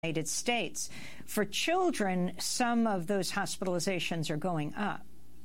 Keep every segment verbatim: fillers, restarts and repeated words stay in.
United States. For children, some of those hospitalizations are going up.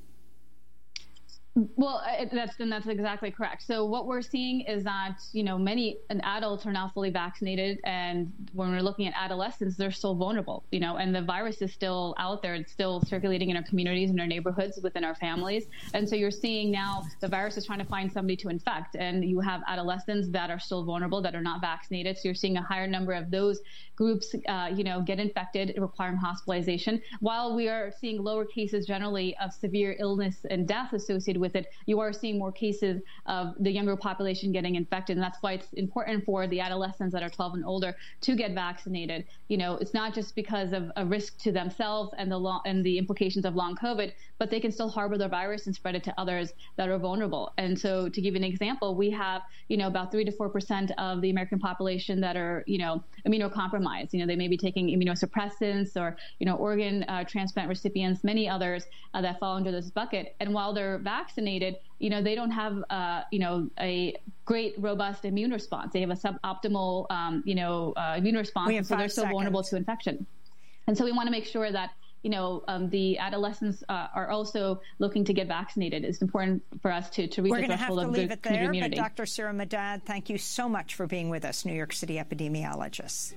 Well, that's and that's exactly correct. So what we're seeing is that, you know, many adults are now fully vaccinated, and when we're looking at adolescents, they're still vulnerable, you know, and the virus is still out there. It's still circulating in our communities, in our neighborhoods, within our families. And so you're seeing now the virus is trying to find somebody to infect, and you have adolescents that are still vulnerable, that are not vaccinated. So you're seeing a higher number of those groups, uh, you know, get infected, requiring hospitalization, while we are seeing lower cases generally of severe illness and death associated with with it. You are seeing more cases of the younger population getting infected, and that's why it's important for the adolescents that are twelve and older to get vaccinated. You know, it's not just because of a risk to themselves and the long, and the implications of long COVID, but they can still harbor the virus and spread it to others that are vulnerable. And so, to give you an example, we have, you know, about three to four percent of the American population that are, you know, immunocompromised. You know, they may be taking immunosuppressants or, you know, organ uh, transplant recipients, many others uh, that fall under this bucket. And while they're vaccinated, vaccinated, you know, they don't have, uh, you know, a great, robust immune response. They have a suboptimal, um, you know, uh, immune response, and so they're still seconds. vulnerable to infection. And so we want to make sure that, you know, um, the adolescents uh, are also looking to get vaccinated. It's important for us to, to reach We're a threshold of good community immunity. We're going to have to leave it there, but Doctor Sira Madad, thank you so much for being with us, New York City epidemiologist.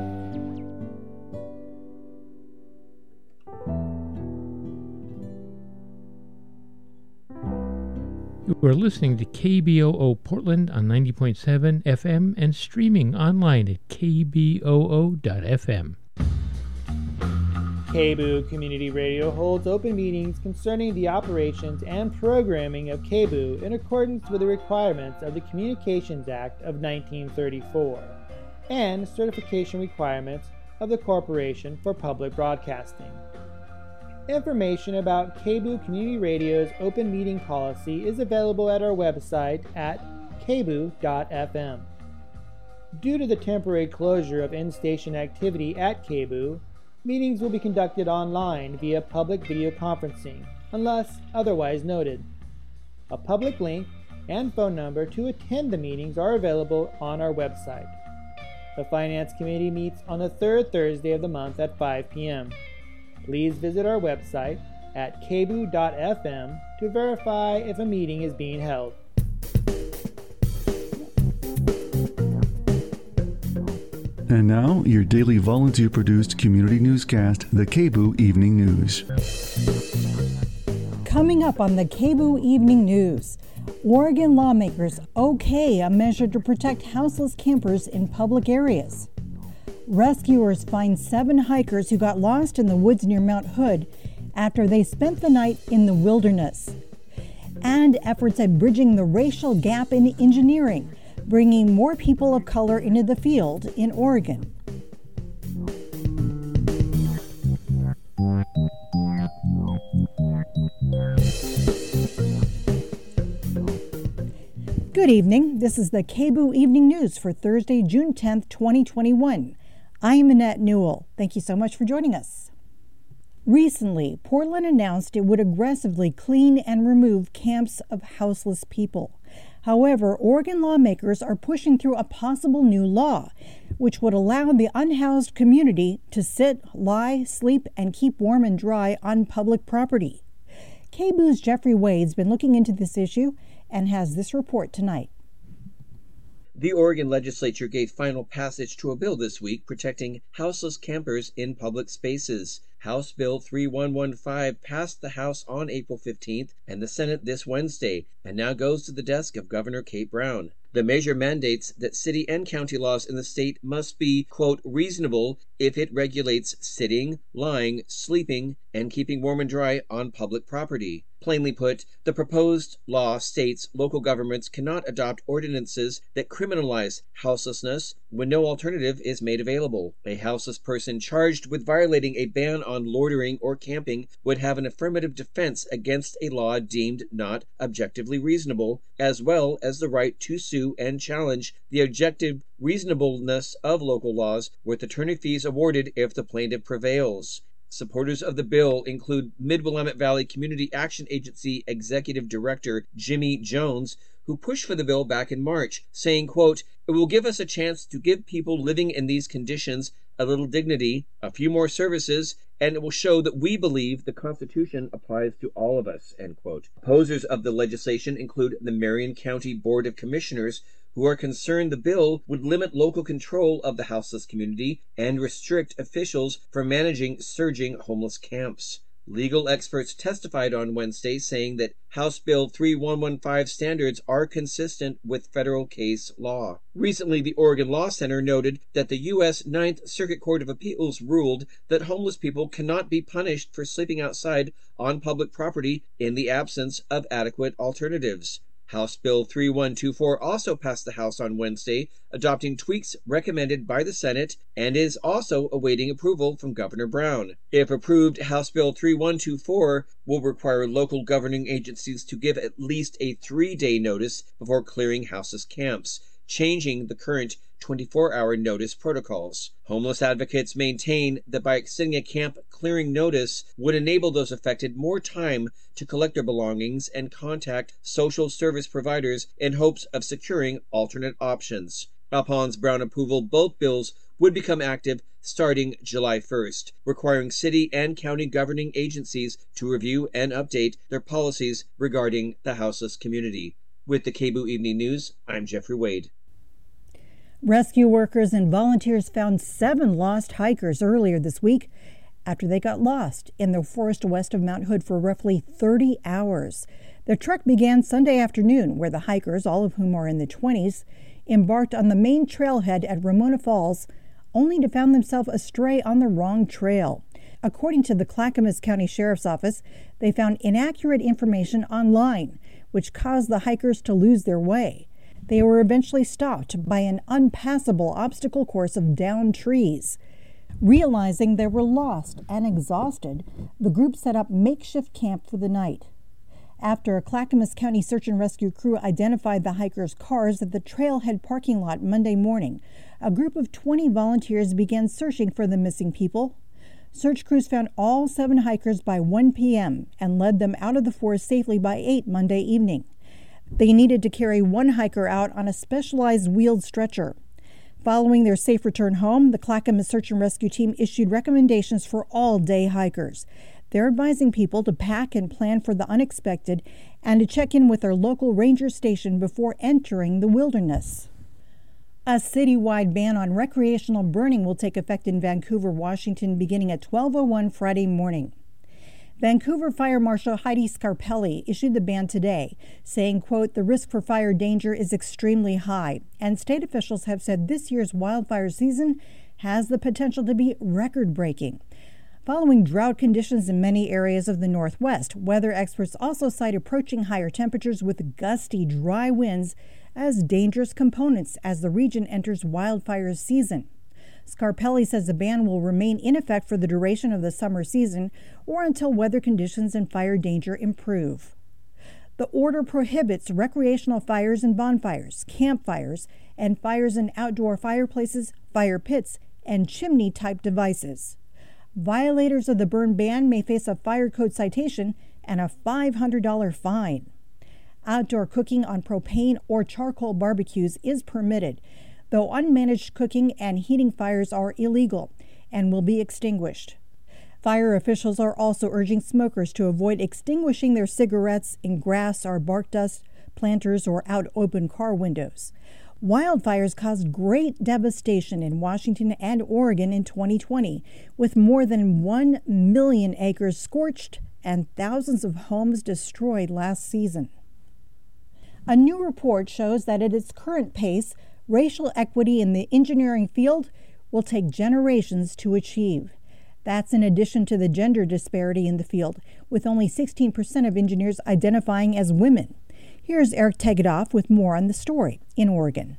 You are listening to K B O O Portland on ninety point seven F M and streaming online at K B O O dot F M. K B O O Community Radio holds open meetings concerning the operations and programming of K B O O in accordance with the requirements of the Communications Act of nineteen thirty-four and certification requirements of the Corporation for Public Broadcasting. Information about K B O O Community Radio's open meeting policy is available at our website at K B O O dot F M. Due to the temporary closure of in-station activity at K B O O, meetings will be conducted online via public video conferencing, unless otherwise noted. A public link and phone number to attend the meetings are available on our website. The Finance Committee meets on the third Thursday of the month at five p.m. Please visit our website at K B O O dot F M to verify if a meeting is being held. And now, your daily volunteer-produced community newscast, the K B O O Evening News. Coming up on the K B O O Evening News, Oregon lawmakers okay a measure to protect houseless campers in public areas. Rescuers find seven hikers who got lost in the woods near Mount Hood after they spent the night in the wilderness. And efforts at bridging the racial gap in engineering, bringing more people of color into the field in Oregon. Good evening. This is the K B O O Evening News for Thursday, June tenth, twenty twenty-one. I am Annette Newell. Thank you so much for joining us. Recently, Portland announced it would aggressively clean and remove camps of houseless people. However, Oregon lawmakers are pushing through a possible new law, which would allow the unhoused community to sit, lie, sleep, and keep warm and dry on public property. K B O O's Jeffrey Wade's been looking into this issue and has this report tonight. The Oregon legislature gave final passage to a bill this week protecting houseless campers in public spaces. House Bill three one one five passed the House on April fifteenth and the Senate this Wednesday, and now goes to the desk of Governor Kate Brown. The measure mandates that city and county laws in the state must be, quote, reasonable if it regulates sitting, lying, sleeping, and keeping warm and dry on public property. Plainly put, the proposed law states local governments cannot adopt ordinances that criminalize houselessness when no alternative is made available. A houseless person charged with violating a ban on loitering or camping would have an affirmative defense against a law deemed not objectively reasonable, as well as the right to sue and challenge the objective reasonableness of local laws, with attorney fees awarded if the plaintiff prevails. Supporters of the bill include Mid-Willamette Valley Community Action Agency Executive Director Jimmy Jones, who pushed for the bill back in March, saying, quote, it will give us a chance to give people living in these conditions a little dignity, a few more services, and it will show that we believe the Constitution applies to all of us, end quote. Opposers of the legislation include the Marion County Board of Commissioners, who are concerned the bill would limit local control of the houseless community and restrict officials from managing surging homeless camps. Legal experts testified on Wednesday saying that House Bill thirty-one fifteen standards are consistent with federal case law. Recently, the Oregon Law Center noted that the U S Ninth Circuit Court of Appeals ruled that homeless people cannot be punished for sleeping outside on public property in the absence of adequate alternatives. House Bill thirty-one twenty-four also passed the House on Wednesday, adopting tweaks recommended by the Senate, and is also awaiting approval from Governor Brown. If approved, House Bill thirty-one twenty-four will require local governing agencies to give at least a three-day notice before clearing houseless camps, changing the current twenty-four hour notice protocols. Homeless advocates maintain that by extending a camp clearing notice would enable those affected more time to collect their belongings and contact social service providers in hopes of securing alternate options. Upon Brown approval, both bills would become active starting July first, requiring city and county governing agencies to review and update their policies regarding the houseless community. With the K B O O Evening News, I'm Jeffrey Wade. Rescue workers and volunteers found seven lost hikers earlier this week after they got lost in the forest west of Mount Hood for roughly thirty hours. The trek began Sunday afternoon, where the hikers, all of whom are in the twenties, embarked on the main trailhead at Ramona Falls, only to find themselves astray on the wrong trail. According to the Clackamas County Sheriff's Office, they found inaccurate information online, which caused the hikers to lose their way. They were eventually stopped by an unpassable obstacle course of downed trees. Realizing they were lost and exhausted, the group set up makeshift camp for the night. After a Clackamas County search and rescue crew identified the hikers' cars at the trailhead parking lot Monday morning, a group of twenty volunteers began searching for the missing people. Search crews found all seven hikers by one p.m. and led them out of the forest safely by eight Monday evening. They needed to carry one hiker out on a specialized wheeled stretcher. Following their safe return home, the Clackamas Search and Rescue Team issued recommendations for all day hikers. They're advising people to pack and plan for the unexpected and to check in with their local ranger station before entering the wilderness. A citywide ban on recreational burning will take effect in Vancouver, Washington, beginning at twelve oh one Friday morning. Vancouver Fire Marshal Heidi Scarpelli issued the ban today, saying, quote, "The risk for fire danger is extremely high, and state officials have said this year's wildfire season has the potential to be record-breaking." Following drought conditions in many areas of the Northwest, weather experts also cite approaching higher temperatures with gusty, dry winds as dangerous components as the region enters wildfire season. Scarpelli says the ban will remain in effect for the duration of the summer season or until weather conditions and fire danger improve. The order prohibits recreational fires and bonfires, campfires, and fires in outdoor fireplaces, fire pits, and chimney-type devices. Violators of the burn ban may face a fire code citation and a five hundred dollars fine. Outdoor cooking on propane or charcoal barbecues is permitted, though unmanaged cooking and heating fires are illegal and will be extinguished. Fire officials are also urging smokers to avoid extinguishing their cigarettes in grass or bark dust, planters, or out open car windows. Wildfires caused great devastation in Washington and Oregon in twenty twenty, with more than one million acres scorched and thousands of homes destroyed last season. A new report shows that at its current pace, racial equity in the engineering field will take generations to achieve. That's in addition to the gender disparity in the field, with only sixteen percent of engineers identifying as women. Here's Eric Tegedoff with more on the story in Oregon.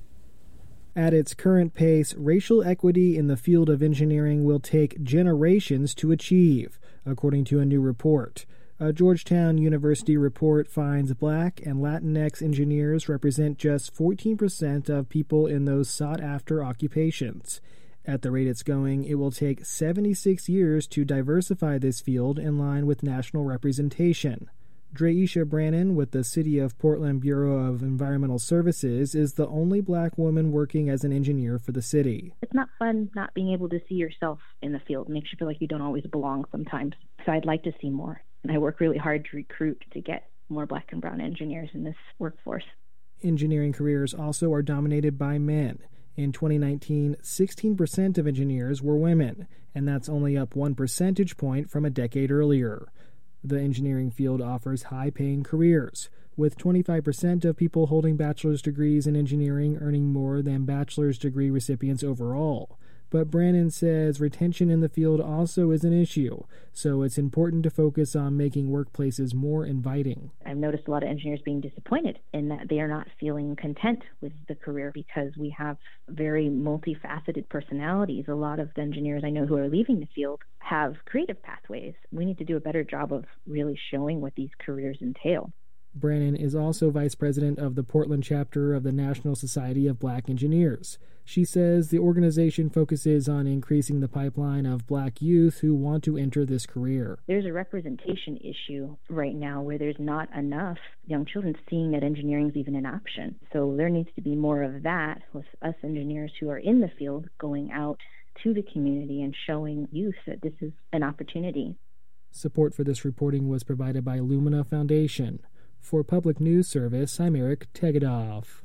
At its current pace, racial equity in the field of engineering will take generations to achieve, according to a new report. A Georgetown University report finds Black and Latinx engineers represent just fourteen percent of people in those sought-after occupations. At the rate it's going, it will take seventy-six years to diversify this field in line with national representation. Dreisha Brannon with the City of Portland Bureau of Environmental Services is the only black woman working as an engineer for the city. It's not fun not being able to see yourself in the field. It makes you feel like you don't always belong sometimes. So I'd like to see more. And I work really hard to recruit to get more black and brown engineers in this workforce. Engineering careers also are dominated by men. In twenty nineteen, sixteen percent of engineers were women, and that's only up one percentage point from a decade earlier. The engineering field offers high-paying careers, with twenty-five percent of people holding bachelor's degrees in engineering earning more than bachelor's degree recipients overall. But Brannon says retention in the field also is an issue, so it's important to focus on making workplaces more inviting. I've noticed a lot of engineers being disappointed in that they are not feeling content with the career because we have very multifaceted personalities. A lot of the engineers I know who are leaving the field have creative pathways. We need to do a better job of really showing what these careers entail. Brannon is also vice president of the Portland chapter of the National Society of Black Engineers. She says the organization focuses on increasing the pipeline of black youth who want to enter this career. There's a representation issue right now where there's not enough young children seeing that engineering is even an option. So there needs to be more of that with us engineers who are in the field going out to the community and showing youth that this is an opportunity. Support for this reporting was provided by Lumina Foundation. For Public News Service, I'm Eric Tegedoff.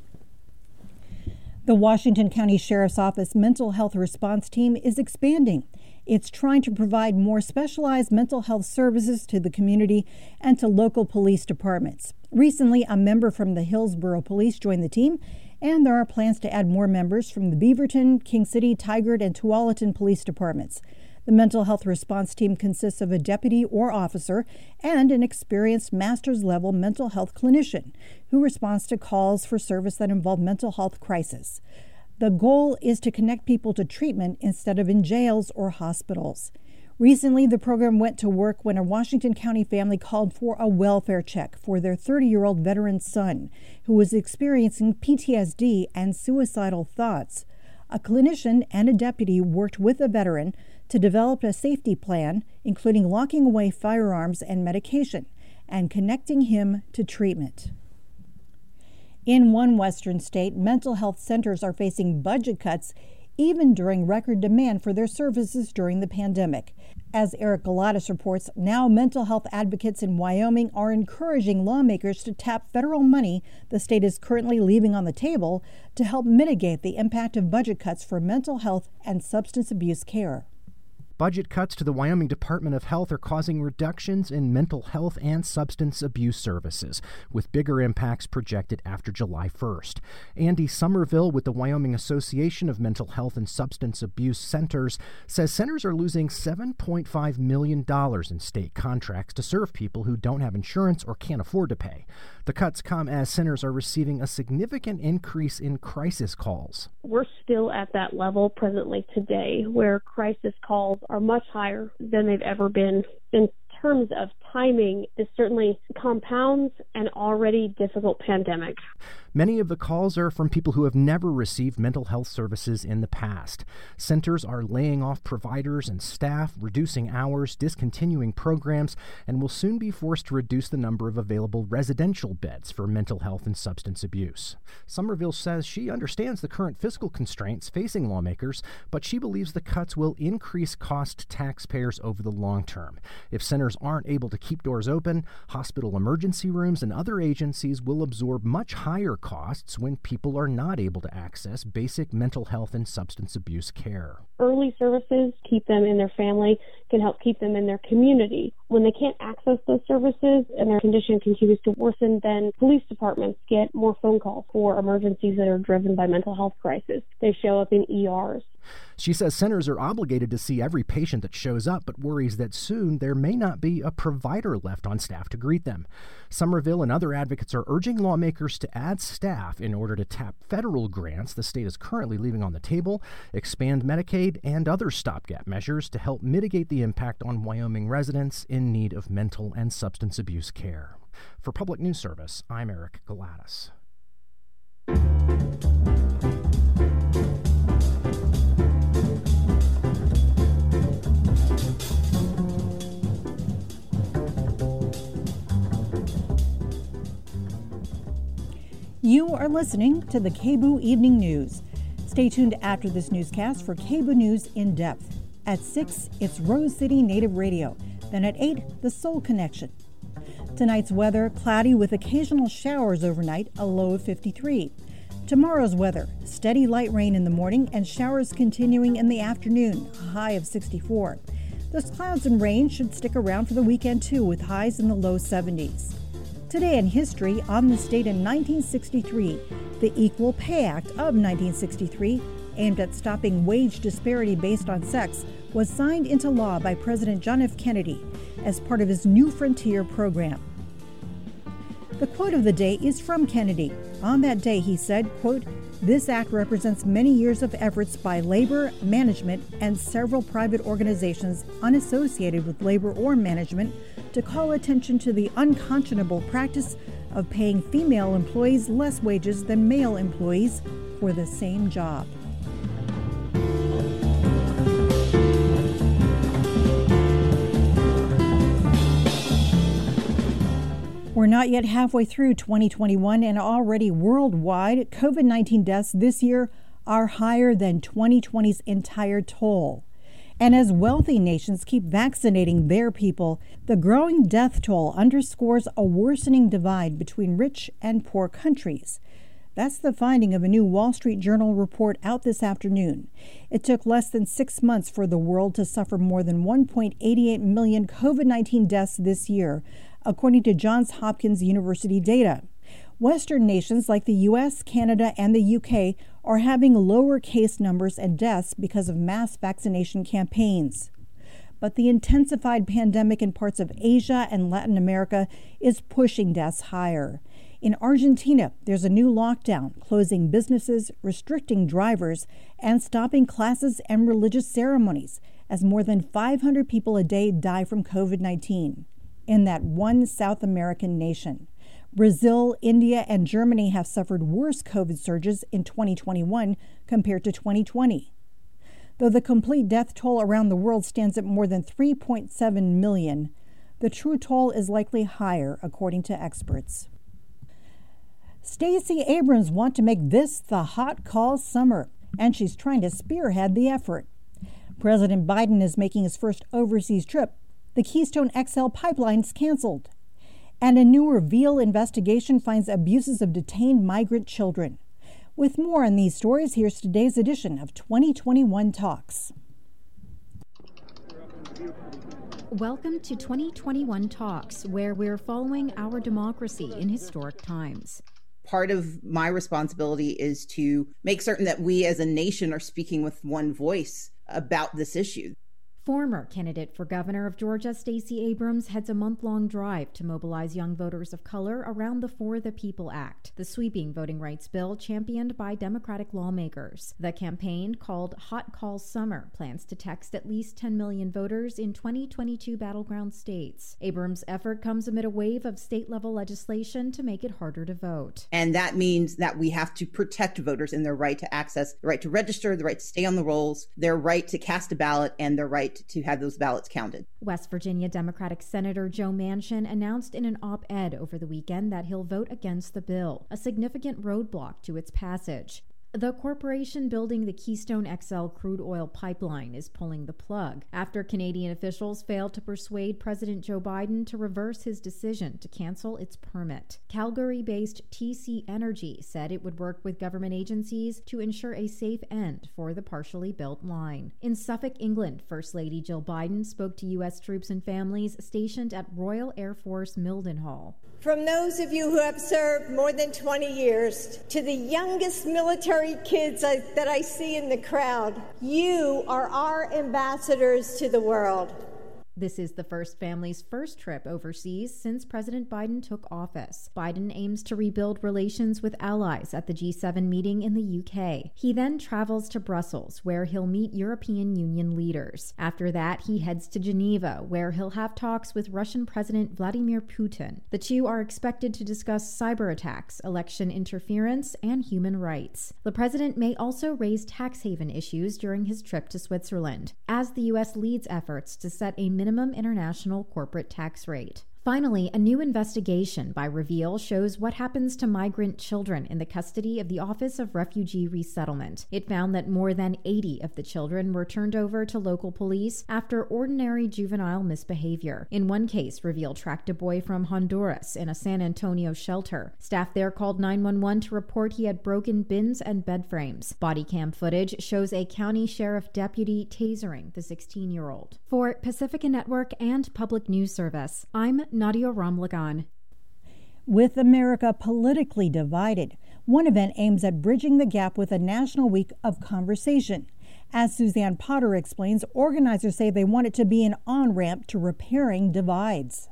The Washington County Sheriff's Office Mental Health Response Team is expanding. It's trying to provide more specialized mental health services to the community and to local police departments. Recently, a member from the Hillsborough Police joined the team, and there are plans to add more members from the Beaverton, King City, Tigard, and Tualatin police departments. The mental health response team consists of a deputy or officer and an experienced master's level mental health clinician who responds to calls for service that involve mental health crisis. The goal is to connect people to treatment instead of in jails or hospitals. Recently, the program went to work when a Washington County family called for a welfare check for their thirty-year-old veteran son who was experiencing P T S D and suicidal thoughts. A clinician and a deputy worked with the veteran to develop a safety plan, including locking away firearms and medication, and connecting him to treatment. In one western state, mental health centers are facing budget cuts even during record demand for their services during the pandemic. As Eric Galatas reports, now mental health advocates in Wyoming are encouraging lawmakers to tap federal money the state is currently leaving on the table to help mitigate the impact of budget cuts for mental health and substance abuse care. Budget cuts to the Wyoming Department of Health are causing reductions in mental health and substance abuse services, with bigger impacts projected after July first. Andy Somerville with the Wyoming Association of Mental Health and Substance Abuse Centers says centers are losing seven point five million dollars in state contracts to serve people who don't have insurance or can't afford to pay. The cuts come as centers are receiving a significant increase in crisis calls. We're still at that level presently today where crisis calls are much higher than they've ever been. In terms of timing, this certainly compounds an already difficult pandemic. Many of the calls are from people who have never received mental health services in the past. Centers are laying off providers and staff, reducing hours, discontinuing programs, and will soon be forced to reduce the number of available residential beds for mental health and substance abuse. Somerville says she understands the current fiscal constraints facing lawmakers, but she believes the cuts will increase cost to taxpayers over the long term. If centers aren't able to keep doors open, hospital emergency rooms and other agencies will absorb much higher costs when people are not able to access basic mental health and substance abuse care. Early services keep them in their family, can help keep them in their community. When they can't access those services and their condition continues to worsen, then police departments get more phone calls for emergencies that are driven by mental health crisis. They show up in E Rs. She says centers are obligated to see every patient that shows up, but worries that soon there may not be a provider left on staff to greet them. Somerville and other advocates are urging lawmakers to add staff in order to tap federal grants the state is currently leaving on the table, expand Medicaid, and other stopgap measures to help mitigate the impact on Wyoming residents in need of mental and substance abuse care. For Public News Service, I'm Eric Galatas. You are listening to the K B O O Evening News. Stay tuned after this newscast for K B O O News in depth. At six, it's Rose City Native Radio. Then at eight, The Soul Connection. Tonight's weather, cloudy with occasional showers overnight, a low of fifty-three. Tomorrow's weather, steady light rain in the morning and showers continuing in the afternoon, a high of sixty-four. Those clouds and rain should stick around for the weekend too, with highs in the low seventies. Today in history, on this date in nineteen sixty-three, the Equal Pay Act of nineteen sixty-three, aimed at stopping wage disparity based on sex, was signed into law by President John F. Kennedy as part of his New Frontier program. The quote of the day is from Kennedy. On that day, he said, quote, "This act represents many years of efforts by labor, management, and several private organizations unassociated with labor or management to call attention to the unconscionable practice of paying female employees less wages than male employees for the same job." We're not yet halfway through twenty twenty-one, and already worldwide, COVID nineteen deaths this year are higher than twenty twenty's entire toll. And as wealthy nations keep vaccinating their people, the growing death toll underscores a worsening divide between rich and poor countries. That's the finding of a new Wall Street Journal report out this afternoon. It took less than six months for the world to suffer more than one point eight eight million COVID nineteen deaths this year, according to Johns Hopkins University data. Western nations like the U S, Canada, and the U K are having lower case numbers and deaths because of mass vaccination campaigns. But the intensified pandemic in parts of Asia and Latin America is pushing deaths higher. In Argentina, there's a new lockdown, closing businesses, restricting drivers, and stopping classes and religious ceremonies, as more than five hundred people a day die from COVID nineteen. In that one South American nation. Brazil, India, and Germany have suffered worse COVID surges in twenty twenty-one compared to twenty twenty. Though the complete death toll around the world stands at more than three point seven million, the true toll is likely higher, according to experts. Stacey Abrams wants to make this the hot call summer, and she's trying to spearhead the effort. President Biden is making his first overseas trip. The Keystone X L pipeline is canceled. And a new Reveal investigation finds abuses of detained migrant children. With more on these stories, here's today's edition of twenty twenty-one Talks. Welcome to twenty twenty-one Talks, where we're following our democracy in historic times. Part of my responsibility is to make certain that we as a nation are speaking with one voice about this issue. Former candidate for governor of Georgia, Stacey Abrams, heads a month-long drive to mobilize young voters of color around the For the People Act, the sweeping voting rights bill championed by Democratic lawmakers. The campaign, called Hot Call Summer, plans to text at least ten million voters in twenty twenty-two battleground states. Abrams' effort comes amid a wave of state-level legislation to make it harder to vote. And that means that we have to protect voters in their right to access, the right to register, the right to stay on the rolls, their right to cast a ballot, and their right to have those ballots counted. West Virginia Democratic Senator Joe Manchin announced in an op-ed over the weekend that he'll vote against the bill, a significant roadblock to its passage. The corporation building the Keystone X L crude oil pipeline is pulling the plug after Canadian officials failed to persuade President Joe Biden to reverse his decision to cancel its permit. Calgary-based T C Energy said it would work with government agencies to ensure a safe end for the partially built line. In Suffolk, England, First Lady Jill Biden spoke to U S troops and families stationed at Royal Air Force Mildenhall. From those of you who have served more than twenty years to the youngest military kids I, that I see in the crowd, you are our ambassadors to the world. This is the first family's first trip overseas since President Biden took office. Biden aims to rebuild relations with allies at the G seven meeting in the U K. He then travels to Brussels, where he'll meet European Union leaders. After that, he heads to Geneva, where he'll have talks with Russian President Vladimir Putin. The two are expected to discuss cyber attacks, election interference, and human rights. The president may also raise tax haven issues during his trip to Switzerland, as the U S leads efforts to set a minimum minimum international corporate tax rate. Finally, a new investigation by Reveal shows what happens to migrant children in the custody of the Office of Refugee Resettlement. It found that more than eighty of the children were turned over to local police after ordinary juvenile misbehavior. In one case, Reveal tracked a boy from Honduras in a San Antonio shelter. Staff there called nine one one to report he had broken bins and bed frames. Body cam footage shows a county sheriff deputy tasering the sixteen-year-old. For Pacifica Network and Public News Service, I'm Nadia Ramlagan. With America politically divided, one event aims at bridging the gap with a National Week of Conversation. As Suzanne Potter explains, organizers say they want it to be an on-ramp to repairing divides.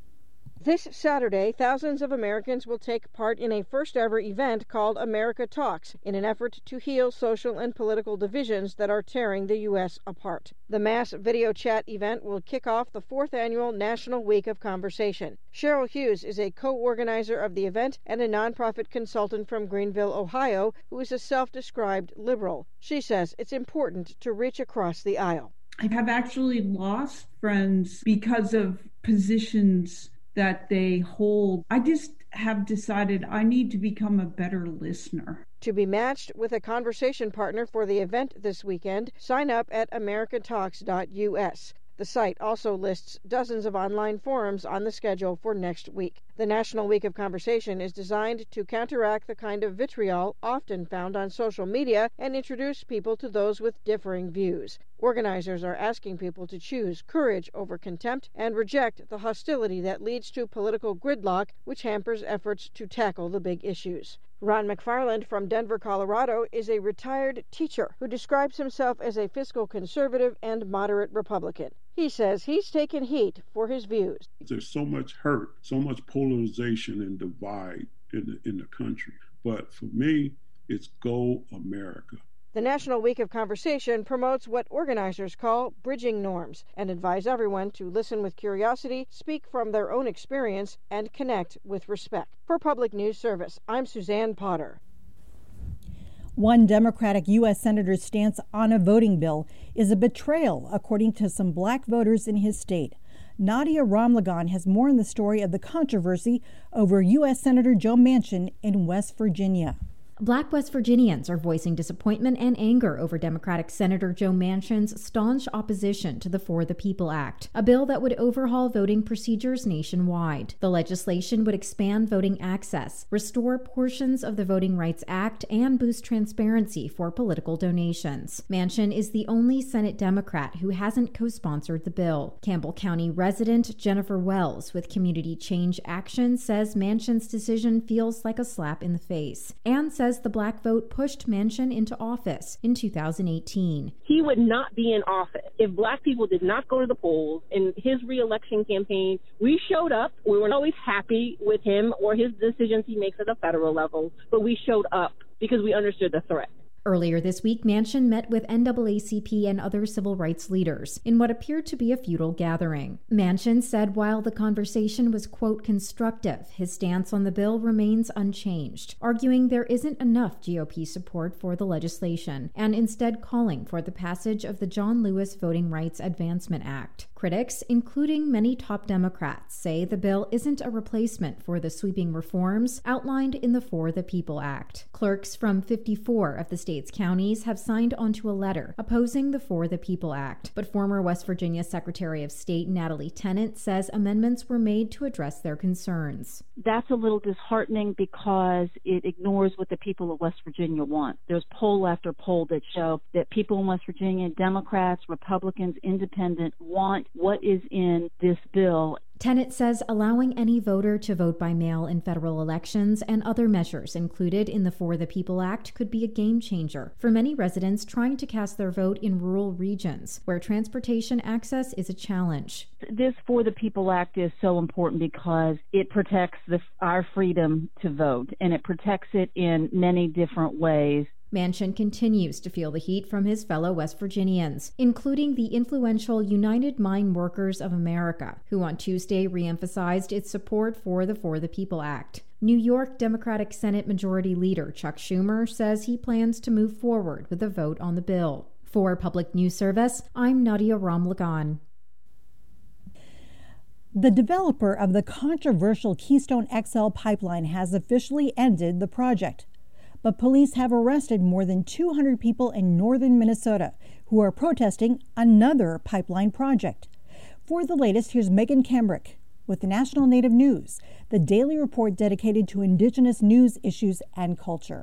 This Saturday, thousands of Americans will take part in a first-ever event called America Talks in an effort to heal social and political divisions that are tearing the U S apart. The mass video chat event will kick off the fourth annual National Week of Conversation. Cheryl Hughes is a co-organizer of the event and a nonprofit consultant from Greenville, Ohio, who is a self-described liberal. She says it's important to reach across the aisle. I have actually lost friends because of positions that they hold. I just have decided I need to become a better listener. To be matched with a conversation partner for the event this weekend, sign up at america talks dot u s. The site also lists dozens of online forums on the schedule for next week. The National Week of Conversation is designed to counteract the kind of vitriol often found on social media and introduce people to those with differing views. Organizers are asking people to choose courage over contempt and reject the hostility that leads to political gridlock, which hampers efforts to tackle the big issues. Ron McFarland from Denver, Colorado, is a retired teacher who describes himself as a fiscal conservative and moderate Republican. He says he's taken heat for his views. There's so much hurt, so much polarization and divide in the, in the country. But for me, it's Go America. The National Week of Conversation promotes what organizers call bridging norms and advise everyone to listen with curiosity, speak from their own experience, and connect with respect. For Public News Service, I'm Suzanne Potter. One Democratic U S senator's stance on a voting bill is a betrayal, according to some black voters in his state. Nadia Ramlagan has more on the story of the controversy over U S Senator Joe Manchin in West Virginia. Black West Virginians are voicing disappointment and anger over Democratic Senator Joe Manchin's staunch opposition to the For the People Act, a bill that would overhaul voting procedures nationwide. The legislation would expand voting access, restore portions of the Voting Rights Act, and boost transparency for political donations. Manchin is the only Senate Democrat who hasn't co-sponsored the bill. Campbell County resident Jennifer Wells with Community Change Action says Manchin's decision feels like a slap in the face, and says the black vote pushed Manchin into office in two thousand eighteen. He would not be in office if black people did not go to the polls. In his re-election campaign, we showed up. We weren't always happy with him or his decisions he makes at a federal level, but we showed up because we understood the threat. Earlier this week, Manchin met with N double A C P and other civil rights leaders in what appeared to be a futile gathering. Manchin said while the conversation was, quote, constructive, his stance on the bill remains unchanged, arguing there isn't enough G O P support for the legislation, and instead calling for the passage of the John Lewis Voting Rights Advancement Act. Critics, including many top Democrats, say the bill isn't a replacement for the sweeping reforms outlined in the For the People Act. Clerks from fifty-four of the state's counties have signed onto a letter opposing the For the People Act, but former West Virginia Secretary of State Natalie Tennant says amendments were made to address their concerns. That's a little disheartening because it ignores what the people of West Virginia want. There's poll after poll that show that people in West Virginia, Democrats, Republicans, Independent, want what is in this bill. Tennant says allowing any voter to vote by mail in federal elections and other measures included in the For the People Act could be a game changer for many residents trying to cast their vote in rural regions where transportation access is a challenge. This For the People Act is so important because it protects the, our freedom to vote, and it protects it in many different ways. Manchin continues to feel the heat from his fellow West Virginians, including the influential United Mine Workers of America, who on Tuesday reemphasized its support for the For the People Act. New York Democratic Senate Majority Leader Chuck Schumer says he plans to move forward with a vote on the bill. For Public News Service, I'm Nadia Ramlagan. The developer of the controversial Keystone X L pipeline has officially ended the project. But police have arrested more than two hundred people in northern Minnesota who are protesting another pipeline project. For the latest, here's Megan Kamrick with the National Native News, the daily report dedicated to Indigenous news, issues, and culture.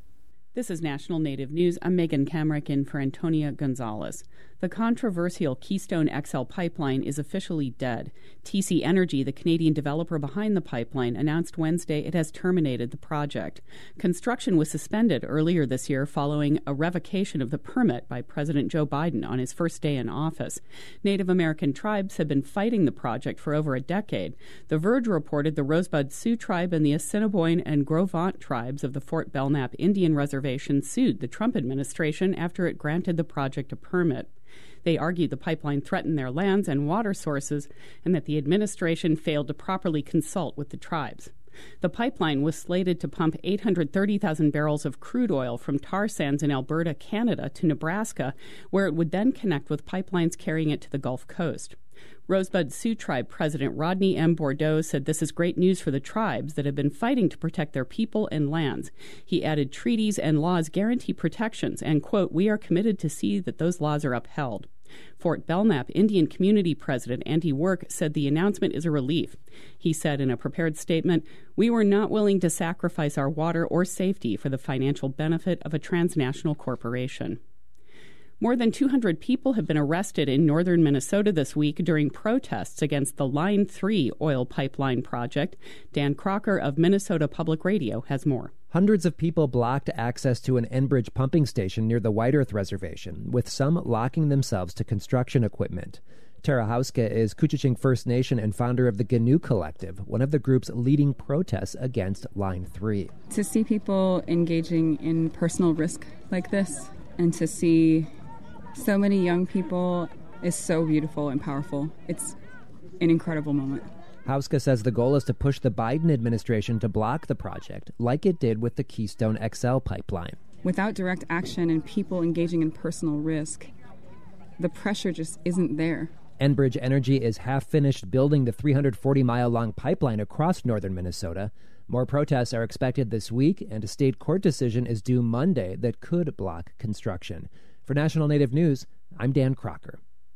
This is National Native News. I'm Megan Kamrick in for Antonia Gonzalez. The controversial Keystone X L pipeline is officially dead. T C Energy, the Canadian developer behind the pipeline, announced Wednesday it has terminated the project. Construction was suspended earlier this year following a revocation of the permit by President Joe Biden on his first day in office. Native American tribes have been fighting the project for over a decade. The Verge reported the Rosebud Sioux tribe and the Assiniboine and Gros Ventre tribes of the Fort Belknap Indian Reservation sued the Trump administration after it granted the project a permit. They argued the pipeline threatened their lands and water sources and that the administration failed to properly consult with the tribes. The pipeline was slated to pump eight hundred thirty thousand barrels of crude oil from tar sands in Alberta, Canada, to Nebraska, where it would then connect with pipelines carrying it to the Gulf Coast. Rosebud Sioux Tribe President Rodney M. Bordeaux said this is great news for the tribes that have been fighting to protect their people and lands. He added treaties and laws guarantee protections and, quote, we are committed to see that those laws are upheld. Fort Belknap Indian Community President Andy Work said the announcement is a relief. He said in a prepared statement, we were not willing to sacrifice our water or safety for the financial benefit of a transnational corporation. More than two hundred people have been arrested in northern Minnesota this week during protests against the Line three oil pipeline project. Dan Crocker of Minnesota Public Radio has more. Hundreds of people blocked access to an Enbridge pumping station near the White Earth Reservation, with some locking themselves to construction equipment. Tara Hauske is Couchiching First Nation and founder of the Gnu Collective, one of the group's leading protests against Line three. To see people engaging in personal risk like this and to see so many young people is so beautiful and powerful. It's an incredible moment. Hauske says the goal is to push the Biden administration to block the project, like it did with the Keystone X L pipeline. Without direct action and people engaging in personal risk, the pressure just isn't there. Enbridge Energy is half-finished building the three hundred forty mile long pipeline across northern Minnesota. More protests are expected this week, and a state court decision is due Monday that could block construction. For National Native News, I'm Dan Crocker.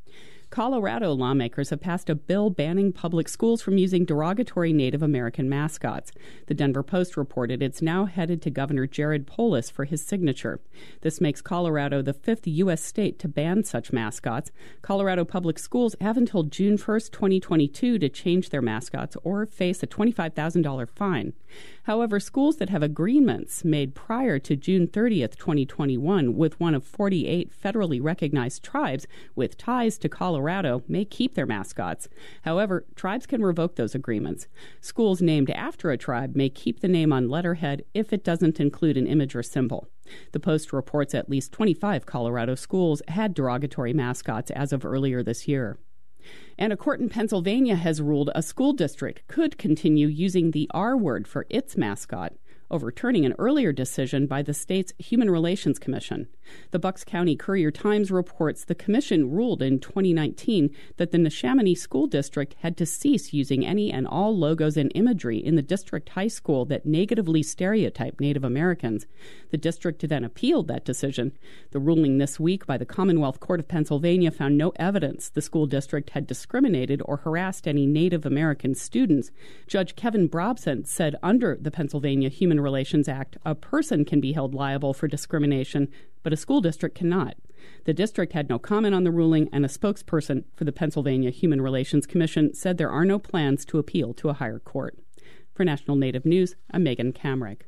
Colorado lawmakers have passed a bill banning public schools from using derogatory Native American mascots. The Denver Post reported it's now headed to Governor Jared Polis for his signature. This makes Colorado the fifth U S state to ban such mascots. Colorado public schools have until June first, twenty twenty-two to change their mascots or face a twenty-five thousand dollars fine. However, schools that have agreements made prior to June thirtieth, twenty twenty-one with one of forty-eight federally recognized tribes with ties to Colorado may keep their mascots. However, tribes can revoke those agreements. Schools named after a tribe may keep the name on letterhead if it doesn't include an image or symbol. The Post reports at least twenty-five Colorado schools had derogatory mascots as of earlier this year. And a court in Pennsylvania has ruled a school district could continue using the R word for its mascot, overturning an earlier decision by the state's Human Relations Commission. The Bucks County Courier-Times reports the commission ruled in twenty nineteen that the Neshaminy School District had to cease using any and all logos and imagery in the district high school that negatively stereotype Native Americans. The district then appealed that decision. The ruling this week by the Commonwealth Court of Pennsylvania found no evidence the school district had discriminated or harassed any Native American students. Judge Kevin Brobson said under the Pennsylvania Human Relations Act, a person can be held liable for discrimination, but a school district cannot. The district had no comment on the ruling, and a spokesperson for the Pennsylvania Human Relations Commission said there are no plans to appeal to a higher court. For National Native News, I'm Megan Kamrick.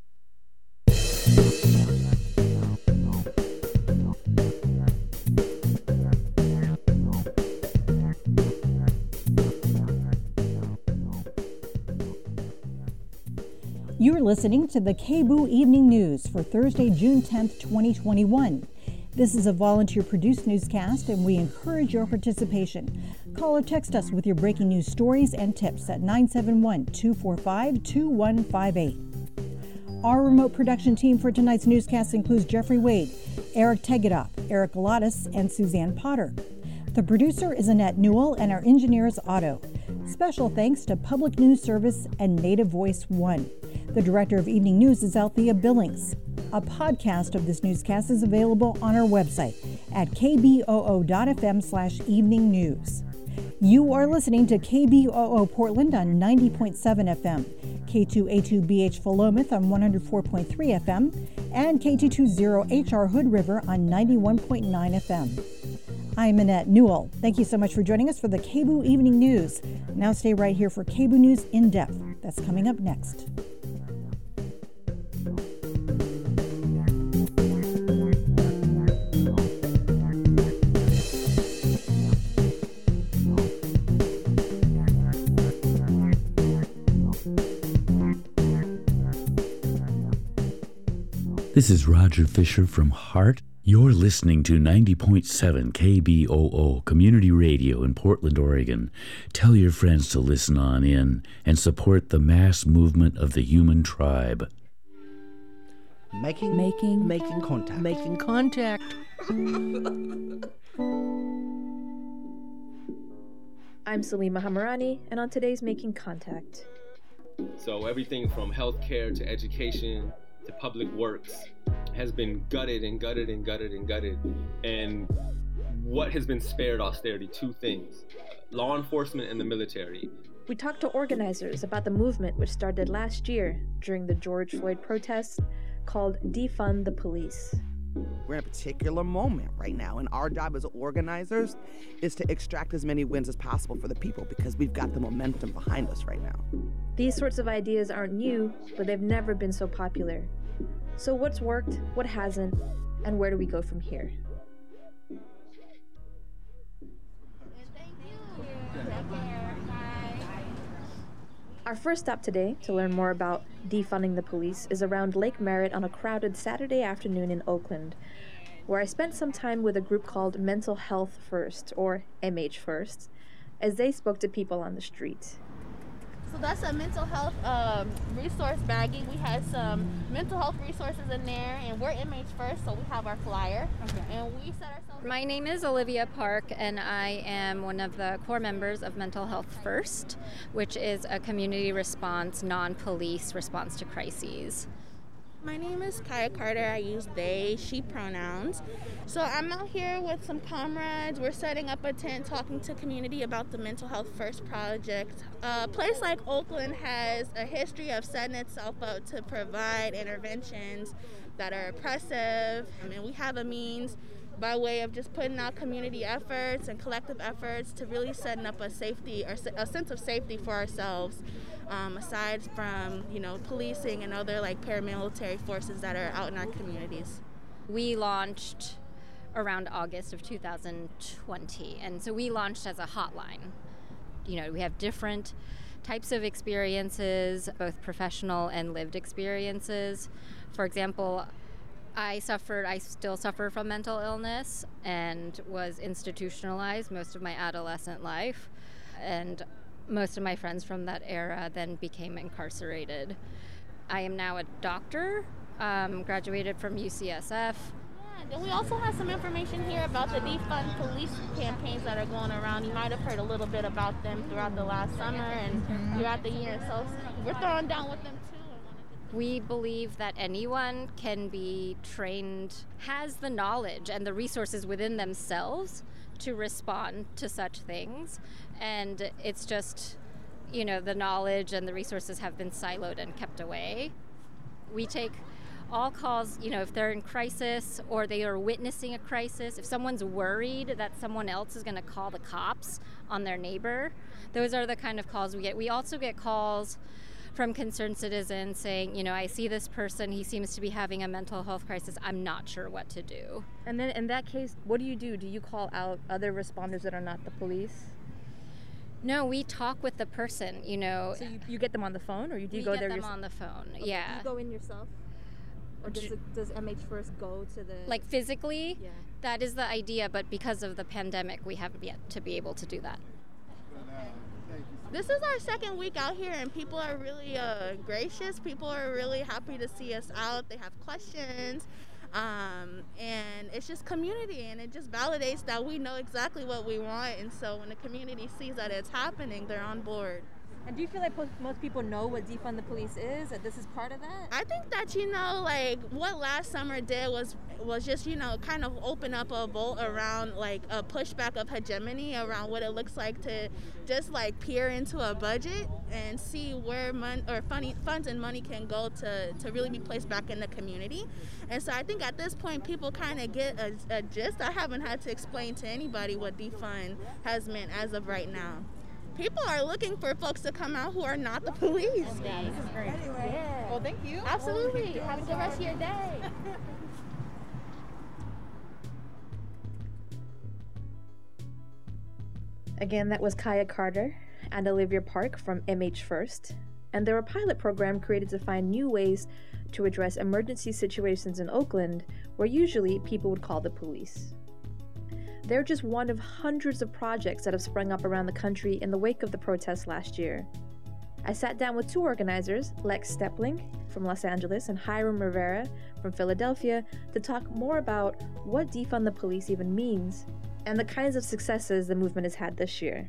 You're listening to the K B O O Evening News for Thursday, June tenth, twenty twenty-one. This is a volunteer-produced newscast, and we encourage your participation. Call or text us with your breaking news stories and tips at nine seven one, two four five, two one five eight. Our remote production team for tonight's newscast includes Jeffrey Wade, Eric Tegedoff, Eric Galatis, and Suzanne Potter. The producer is Annette Newell, and our engineer is Otto. Special thanks to Public News Service and Native Voice One. The director of Evening News is Althea Billings. A podcast of this newscast is available on our website at kboo.fm slash evening news. You are listening to K B O O Portland on ninety point seven F M, K two A two B H Philomath on one hundred four point three F M, and K two twenty H R Hood River on ninety-one point nine F M. I'm Annette Newell. Thank you so much for joining us for the K B O O Evening News. Now stay right here for K B O O News In Depth. That's coming up next. This is Roger Fisher from Heart. You're listening to ninety point seven K B O O Community Radio in Portland, Oregon. Tell your friends to listen on in and support the mass movement of the human tribe. Making, making, making contact. Making contact. I'm Salima Hamarani, and on today's Making Contact. So everything from healthcare to education to public works has been gutted and gutted and gutted and gutted. And what has been spared austerity? Two things: law enforcement and the military. We talked to organizers about the movement which started last year during the George Floyd protests called Defund the Police. We're in a particular moment right now, and our job as organizers is to extract as many wins as possible for the people because we've got the momentum behind us right now. These sorts of ideas aren't new, but they've never been so popular. So what's worked, what hasn't, and where do we go from here? Our first stop today to learn more about defunding the police is around Lake Merritt on a crowded Saturday afternoon in Oakland, where I spent some time with a group called Mental Health First, or M H First, as they spoke to people on the street. So that's a mental health um, resource bagging. We had some mental health resources in there, and we're M H First, so we have our flyer. Okay. And we set ourselves. My name is Olivia Park, and I am one of the core members of Mental Health First, which is a community response, non-police response to crises. My name is Kaya Carter. I use they, she pronouns. So I'm out here with some comrades. We're setting up a tent, talking to community about the Mental Health First project. A place like Oakland has a history of setting itself up to provide interventions that are oppressive. I mean, we have a means by way of just putting out community efforts and collective efforts to really setting up a safety or a sense of safety for ourselves. Um, aside from, you know, policing and other like paramilitary forces that are out in our communities. We launched around August of two thousand twenty, and so we launched as a hotline. You know, we have different types of experiences, both professional and lived experiences. For example, I suffered, I still suffer from mental illness and was institutionalized most of my adolescent life. And most of my friends from that era then became incarcerated. I am now a doctor, um, graduated from U C S F. Yeah, and we also have some information here about the defund police campaigns that are going around. You might have heard a little bit about them throughout the last summer and mm-hmm. throughout the year. So we're throwing down with them too. We believe that anyone can be trained, has the knowledge and the resources within themselves to respond to such things. And it's just, you know, the knowledge and the resources have been siloed and kept away. We take all calls, you know, if they're in crisis or they are witnessing a crisis, if someone's worried that someone else is going to call the cops on their neighbor, those are the kind of calls we get. We also get calls from concerned citizens saying, you know, I see this person, he seems to be having a mental health crisis, I'm not sure what to do. And then in that case, what do you do? Do you call out other responders that are not the police? No, we talk with the person, you know. So you, you get them on the phone, or you do we go get there them yourself? on the phone, Okay. yeah. Do you go in yourself? Or does, it, does M H First go to the... Like physically? Yeah. That is the idea, but because of the pandemic, we haven't yet to be able to do that. This is our second week out here, and people are really uh, gracious. People are really happy to see us out. They have questions. Um, and it's just community, and it just validates that we know exactly what we want. And so when the community sees that it's happening, they're on board. And do you feel like most people know what defund the police is, that this is part of that? I think that, you know, like what last summer did was was just, you know, kind of open up a vote around like a pushback of hegemony around what it looks like to just like peer into a budget and see where mon- or funny, funds and money can go to, to really be placed back in the community. And so I think at this point people kind of get a, a gist. I haven't had to explain to anybody what defund has meant as of right now. People are looking for folks to come out who are not the police. Okay, this is great. Anyway. Yeah. Well, thank you. Absolutely. Have a good rest of your day. Again, that was Kaya Carter and Olivia Park from M H First, and they're a pilot program created to find new ways to address emergency situations in Oakland where usually people would call the police. They're just one of hundreds of projects that have sprung up around the country in the wake of the protests last year. I sat down with two organizers, Lex Stepling from Los Angeles and Hiram Rivera from Philadelphia, to talk more about what defund the police even means and the kinds of successes the movement has had this year.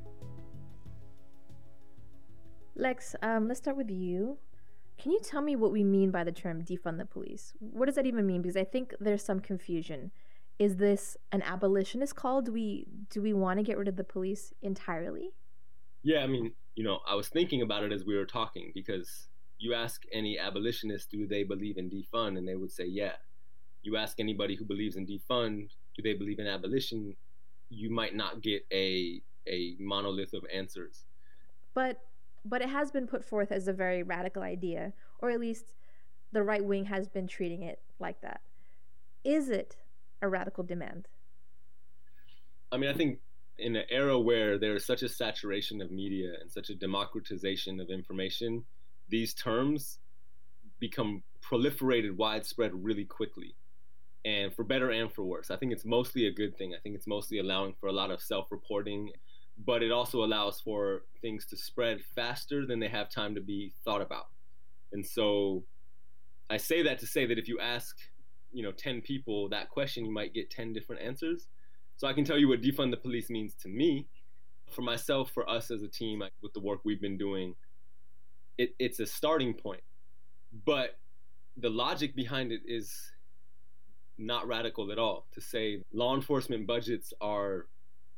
Lex, um, let's start with you. Can you tell me what we mean by the term defund the police? What does that even mean? Because I think there's some confusion. Is this an abolitionist call? Do we do we want to get rid of the police entirely? Yeah, I mean, you know, I was thinking about it as we were talking, because you ask any abolitionist, do they believe in defund? And they would say, yeah. You ask anybody who believes in defund, do they believe in abolition? You might not get a a monolith of answers. But but it has been put forth as a very radical idea, or at least the right wing has been treating it like that. Is it a radical demand? I mean, I think in an era where there is such a saturation of media and such a democratization of information, these terms become proliferated widespread really quickly. And for better and for worse, I think it's mostly a good thing. I think it's mostly allowing for a lot of self-reporting, but it also allows for things to spread faster than they have time to be thought about. And so I say that to say that if you ask, you know, ten people that question, you might get ten different answers. So I can tell you what defund the police means to me. For myself, for us as a team, with the work we've been doing, it, it's a starting point. But the logic behind it is not radical at all. To say law enforcement budgets are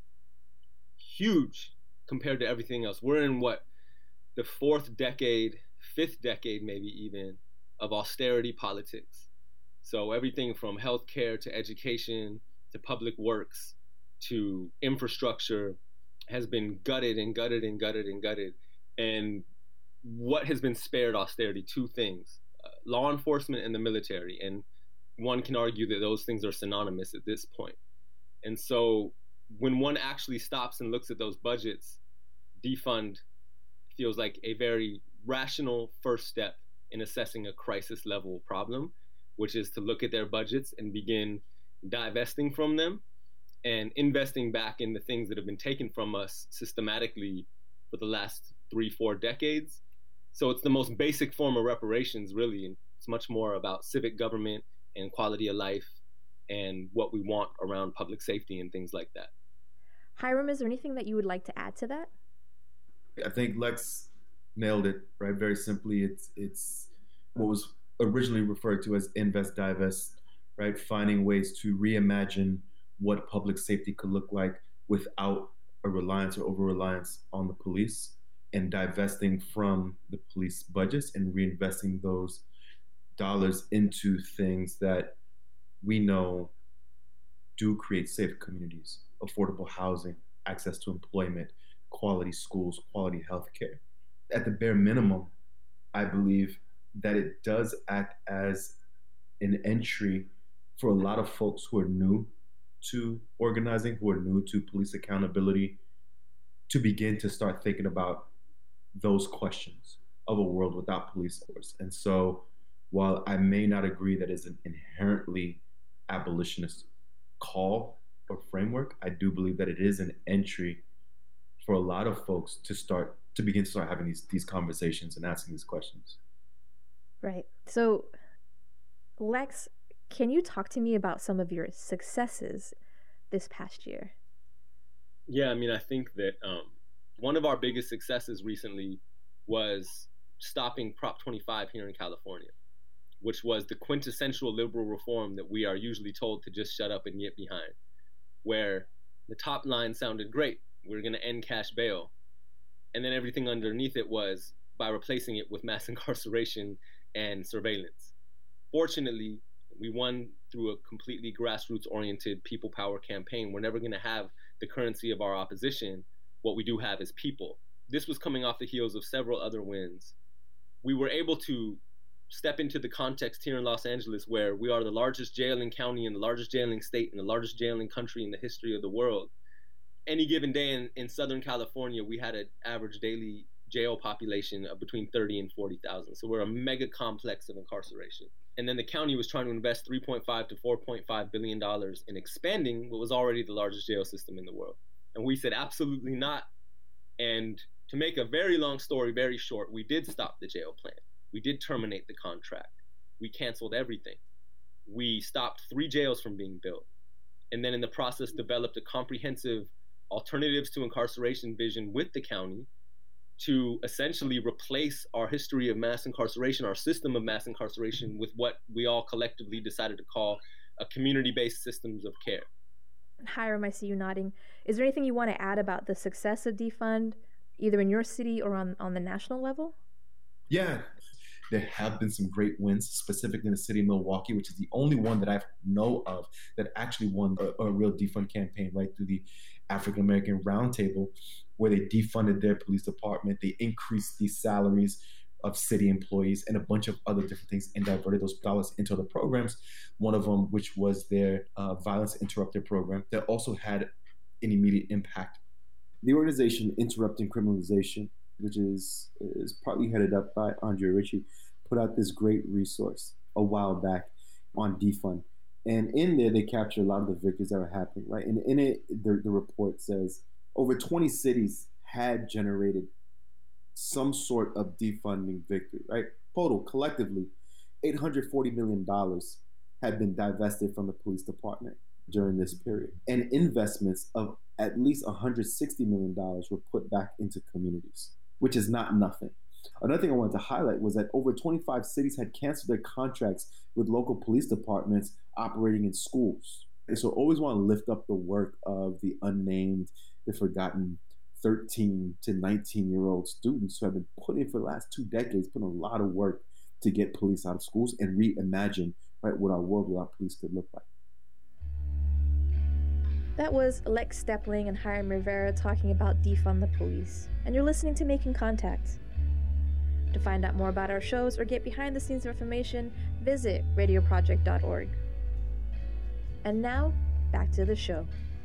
huge compared to everything else. We're in what, the fourth decade, fifth decade maybe even, of austerity politics. So everything from healthcare to education to public works to infrastructure has been gutted and gutted and gutted and gutted. And what has been spared austerity? Two things, uh, law enforcement and the military. And one can argue that those things are synonymous at this point. And so when one actually stops and looks at those budgets, defund feels like a very rational first step in assessing a crisis level problem, which is to look at their budgets and begin divesting from them and investing back in the things that have been taken from us systematically for the last three, four decades. So it's the most basic form of reparations, really. And it's much more about civic government and quality of life and what we want around public safety and things like that. Hiram, is there anything that you would like to add to that? I think Lex nailed it, right? Very simply, it's it's what was originally referred to as invest, divest, right? Finding ways to reimagine what public safety could look like without a reliance or over-reliance on the police, and divesting from the police budgets and reinvesting those dollars into things that we know do create safe communities, affordable housing, access to employment, quality schools, quality healthcare. At the bare minimum, I believe that it does act as an entry for a lot of folks who are new to organizing, who are new to police accountability, to begin to start thinking about those questions of a world without police force. And so while I may not agree that it's an inherently abolitionist call or framework, I do believe that it is an entry for a lot of folks to start to begin to start having these these conversations and asking these questions. Right. So, Lex, Can you talk to me about some of your successes this past year? Yeah, I mean, I think that um, one of our biggest successes recently was stopping Prop twenty-five here in California, which was the quintessential liberal reform that we are usually told to just shut up and get behind, where the top line sounded great. We're going to end cash bail. And then everything underneath it was by replacing it with mass incarceration and surveillance. Fortunately, we won through a completely grassroots-oriented people power campaign. We're never going to have the currency of our opposition. What we do have is people. This was coming off the heels of several other wins. We were able to step into the context here in Los Angeles, where we are the largest jailing county and the largest jailing state and the largest jailing country in the history of the world. Any given day in, in Southern California, we had an average daily jail population of between thirty and forty thousand. So we're a mega complex of incarceration. And then the county was trying to invest three point five to four point five billion dollars in expanding what was already the largest jail system in the world. And we said, absolutely not. And to make a very long story very short, we did stop the jail plan. We did terminate the contract. We canceled everything. We stopped three jails from being built. And then in the process, developed a comprehensive alternatives to incarceration vision with the county to essentially replace our history of mass incarceration, our system of mass incarceration, with what we all collectively decided to call a community-based systems of care. Hiram, I see you nodding. Is there anything you want to add about the success of Defund, either in your city or on, on the national level? Yeah, there have been some great wins, specifically in the city of Milwaukee, which is the only one that I know of that actually won a, a real defund campaign, right through the African American Roundtable, where they defunded their police department. They increased the salaries of city employees and a bunch of other different things and diverted those dollars into the programs. One of them, which was their uh, violence interrupter program, that also had an immediate impact. The organization Interrupting Criminalization, which is, is partly headed up by Andrea Ritchie, put out this great resource a while back on defund. And in there, they capture a lot of the victories that were happening, right? And in it, the, the report says over twenty cities had generated some sort of defunding victory, right? Total, collectively, eight hundred forty million dollars had been divested from the police department during this period. And investments of at least one hundred sixty million dollars were put back into communities, which is not nothing. Another thing I wanted to highlight was that over twenty-five cities had canceled their contracts with local police departments operating in schools. And so always want to lift up the work of the unnamed, the forgotten thirteen to nineteen-year-old students who have been putting for the last two decades, putting a lot of work to get police out of schools and reimagine, right, what our world without police could look like. That was Lex Stepling and Hiram Rivera talking about Defund the Police. And you're listening to Making Contact. To find out more about our shows or get behind-the-scenes information, visit radio project dot org. And now, back to the show.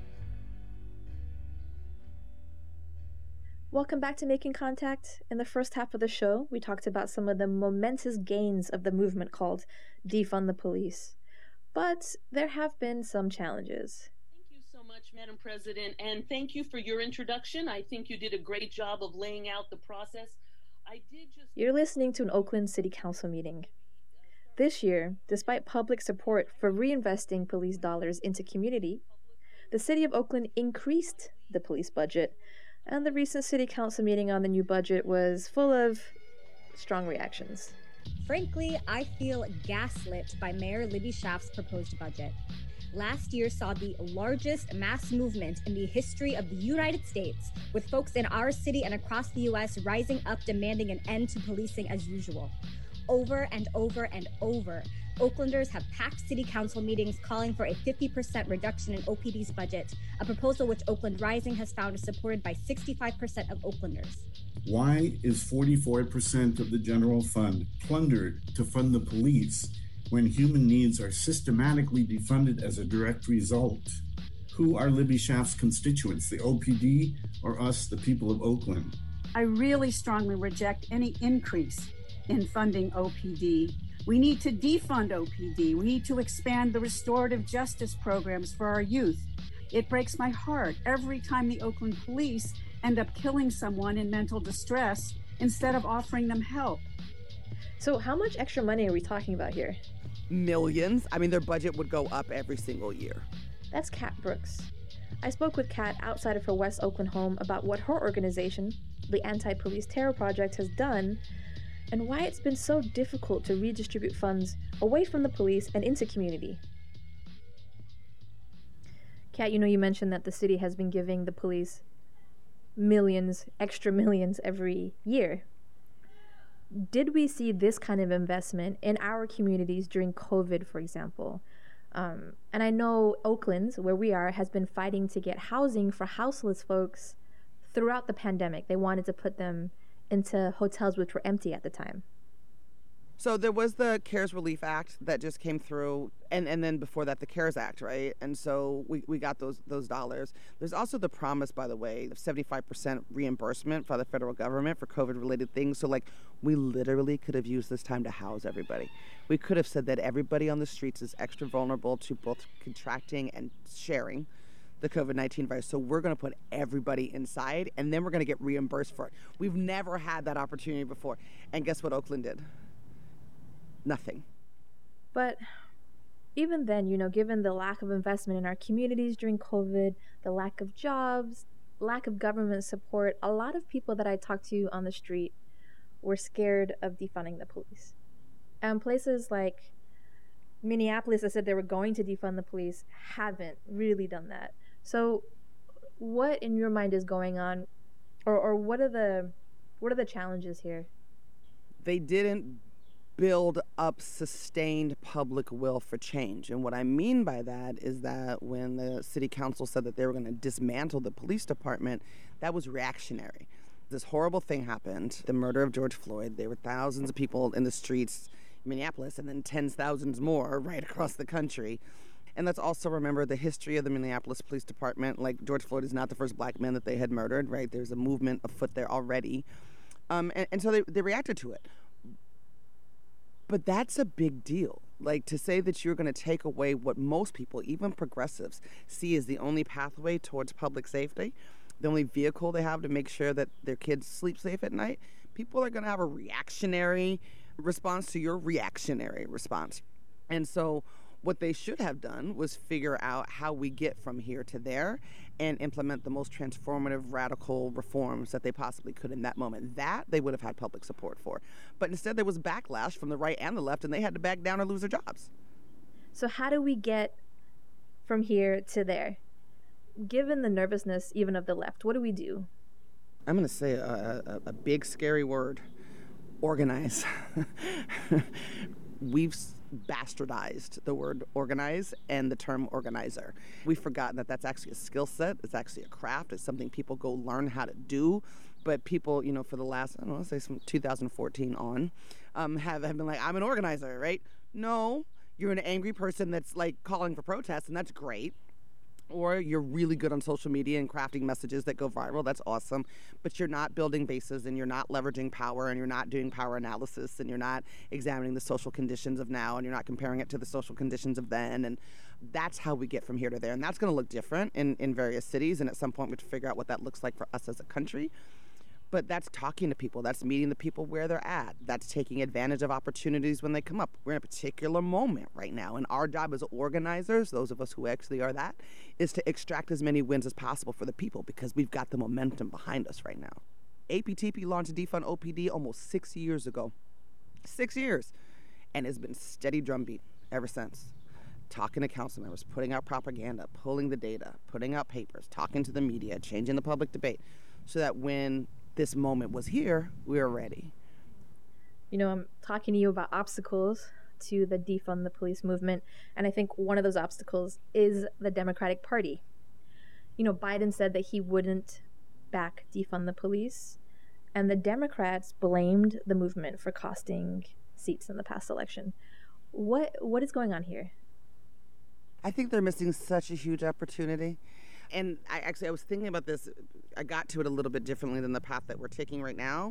Welcome back to Making Contact. In the first half of the show, we talked about some of the momentous gains of the movement called Defund the Police. But there have been some challenges. Thank you so much, Madam President, and thank you for your introduction. I think you did a great job of laying out the process. I did just... You're listening to an Oakland City Council meeting. This year, despite public support for reinvesting police dollars into community, the City of Oakland increased the police budget, and the recent City Council meeting on the new budget was full of strong reactions. Frankly, I feel gaslit by Mayor Libby Schaaf's proposed budget. Last year saw the largest mass movement in the history of the United States, with folks in our city and across the U S rising up demanding an end to policing as usual. Over and over and over, Oaklanders have packed city council meetings calling for a fifty percent reduction in O P D's budget, a proposal which Oakland Rising has found is supported by sixty-five percent of Oaklanders. Why is forty-four percent of the general fund plundered to fund the police when human needs are systematically defunded as a direct result? Who are Libby Schaaf's constituents, the O P D or us, the people of Oakland? I really strongly reject any increase in funding O P D. We need to defund O P D. We need to expand the restorative justice programs for our youth. It breaks my heart every time the Oakland police end up killing someone in mental distress instead of offering them help. So how much extra money are we talking about here? millions. I mean, their budget would go up every single year. That's Kat Brooks. I spoke with Kat outside of her West Oakland home about what her organization, the Anti-Police Terror Project, has done and why it's been so difficult to redistribute funds away from the police and into community. Kat, you know, you mentioned that the city has been giving the police millions, extra millions every year. Did we see this kind of investment in our communities during COVID, for example? Um, and I know Oakland, where we are, has been fighting to get housing for houseless folks throughout the pandemic. They wanted to put them into hotels which were empty at the time. So there was the CARES Relief Act that just came through, and, and then before that, the CARES Act, right? And so we, we got those those dollars. There's also the promise, by the way, of seventy-five percent reimbursement by the federal government for COVID-related things. So, like, we literally could have used this time to house everybody. We could have said that everybody on the streets is extra vulnerable to both contracting and sharing the COVID nineteen virus. So we're going to put everybody inside, and then we're going to get reimbursed for it. We've never had that opportunity before. And guess what Oakland did? Nothing. But even then, you know, given the lack of investment in our communities during COVID, the lack of jobs, lack of government support, a lot of people that I talked to on the street were scared of defunding the police. And places like Minneapolis that said they were going to defund the police haven't really done that. So what in your mind is going on, or, or what are the what are the challenges here? They didn't build up sustained public will for change. And what I mean by that is that when the city council said that they were going to dismantle the police department, that was reactionary. This horrible thing happened, the murder of George Floyd. There were thousands of people in the streets in Minneapolis, and then tens of thousands more right across the country. And let's also remember the history of the Minneapolis Police Department. Like, George Floyd is not the first black man that they had murdered, right? There's a movement afoot there already. Um, and, and so they, they reacted to it. But that's a big deal. Like, to say that you're going to take away what most people, even progressives, see as the only pathway towards public safety, the only vehicle they have to make sure that their kids sleep safe at night, people are going to have a reactionary response to your reactionary response. And so what they should have done was figure out how we get from here to there and implement the most transformative, radical reforms that they possibly could in that moment. That they would have had public support for. But instead there was backlash from the right and the left, and they had to back down or lose their jobs. So how do we get from here to there? Given the nervousness even of the left, what do we do? I'm going to say a, a, a big, scary word. Organize. We've bastardized the word organize and the term organizer. We've forgotten that that's actually a skill set. It's actually a craft. It's something people go learn how to do. But people, you know, for the last, I don't know, say from two thousand fourteen on, um, have, have been like, I'm an organizer, right? No, you're an angry person that's like calling for protests, and that's great. Or you're really good on social media and crafting messages that go viral. That's awesome. But you're not building bases, and you're not leveraging power, and you're not doing power analysis, and you're not examining the social conditions of now, and you're not comparing it to the social conditions of then. And that's how we get from here to there. And that's going to look different in, in various cities. And at some point we have to figure out what that looks like for us as a country. But that's talking to people. That's meeting the people where they're at. That's taking advantage of opportunities when they come up. We're in a particular moment right now, and our job as organizers, those of us who actually are that, is to extract as many wins as possible for the people, because we've got the momentum behind us right now. A P T P launched Defund O P D almost six years ago. Six years. And it's been steady drumbeat ever since. Talking to council members, putting out propaganda, pulling the data, putting out papers, talking to the media, changing the public debate, so that when this moment was here, we were ready. You know, I'm talking to you about obstacles to the defund the police movement, and I think one of those obstacles is the Democratic Party. You know, Biden said that he wouldn't back defund the police, and the Democrats blamed the movement for costing seats in the past election. What what is going on here? I think they're missing such a huge opportunity. And I actually, I was thinking about this. I got to it a little bit differently than the path that we're taking right now.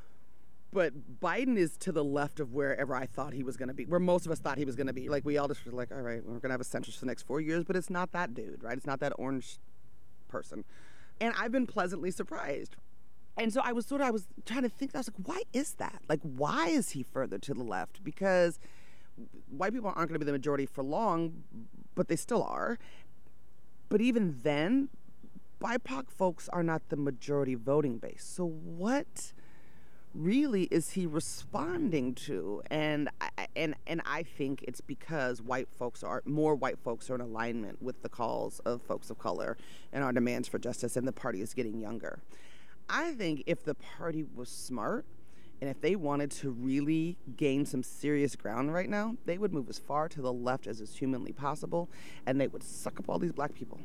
But Biden is to the left of wherever I thought he was going to be, where most of us thought he was going to be. Like, we all just were like, all right, we're going to have a centrist for the next four years. But it's not that dude, right? It's not that orange person. And I've been pleasantly surprised. And so I was sort of, I was trying to think, I was like, why is that? Like, why is he further to the left? Because white people aren't going to be the majority for long, but they still are. But even then, B I P O C folks are not the majority voting base. So what really is he responding to? And I, and and I think it's because white folks are more white folks are in alignment with the calls of folks of color and our demands for justice, and the party is getting younger. I think if the party was smart and if they wanted to really gain some serious ground right now, they would move as far to the left as is humanly possible, and they would suck up all these black people.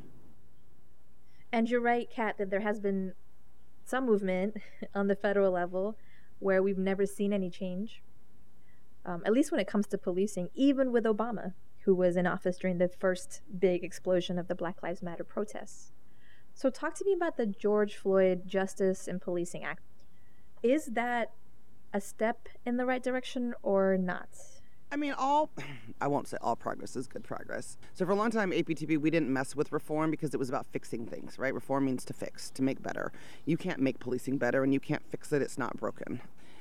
And you're right, Kat, that there has been some movement on the federal level where we've never seen any change, um, at least when it comes to policing, even with Obama, who was in office during the first big explosion of the Black Lives Matter protests. So talk to me about the George Floyd Justice and Policing Act. Is that a step in the right direction or not? I mean, all, I won't say all progress is good progress. So for a long time, A P T P, we didn't mess with reform because it was about fixing things, right? Reform means to fix, to make better. You can't make policing better, and you can't fix it. It's not broken.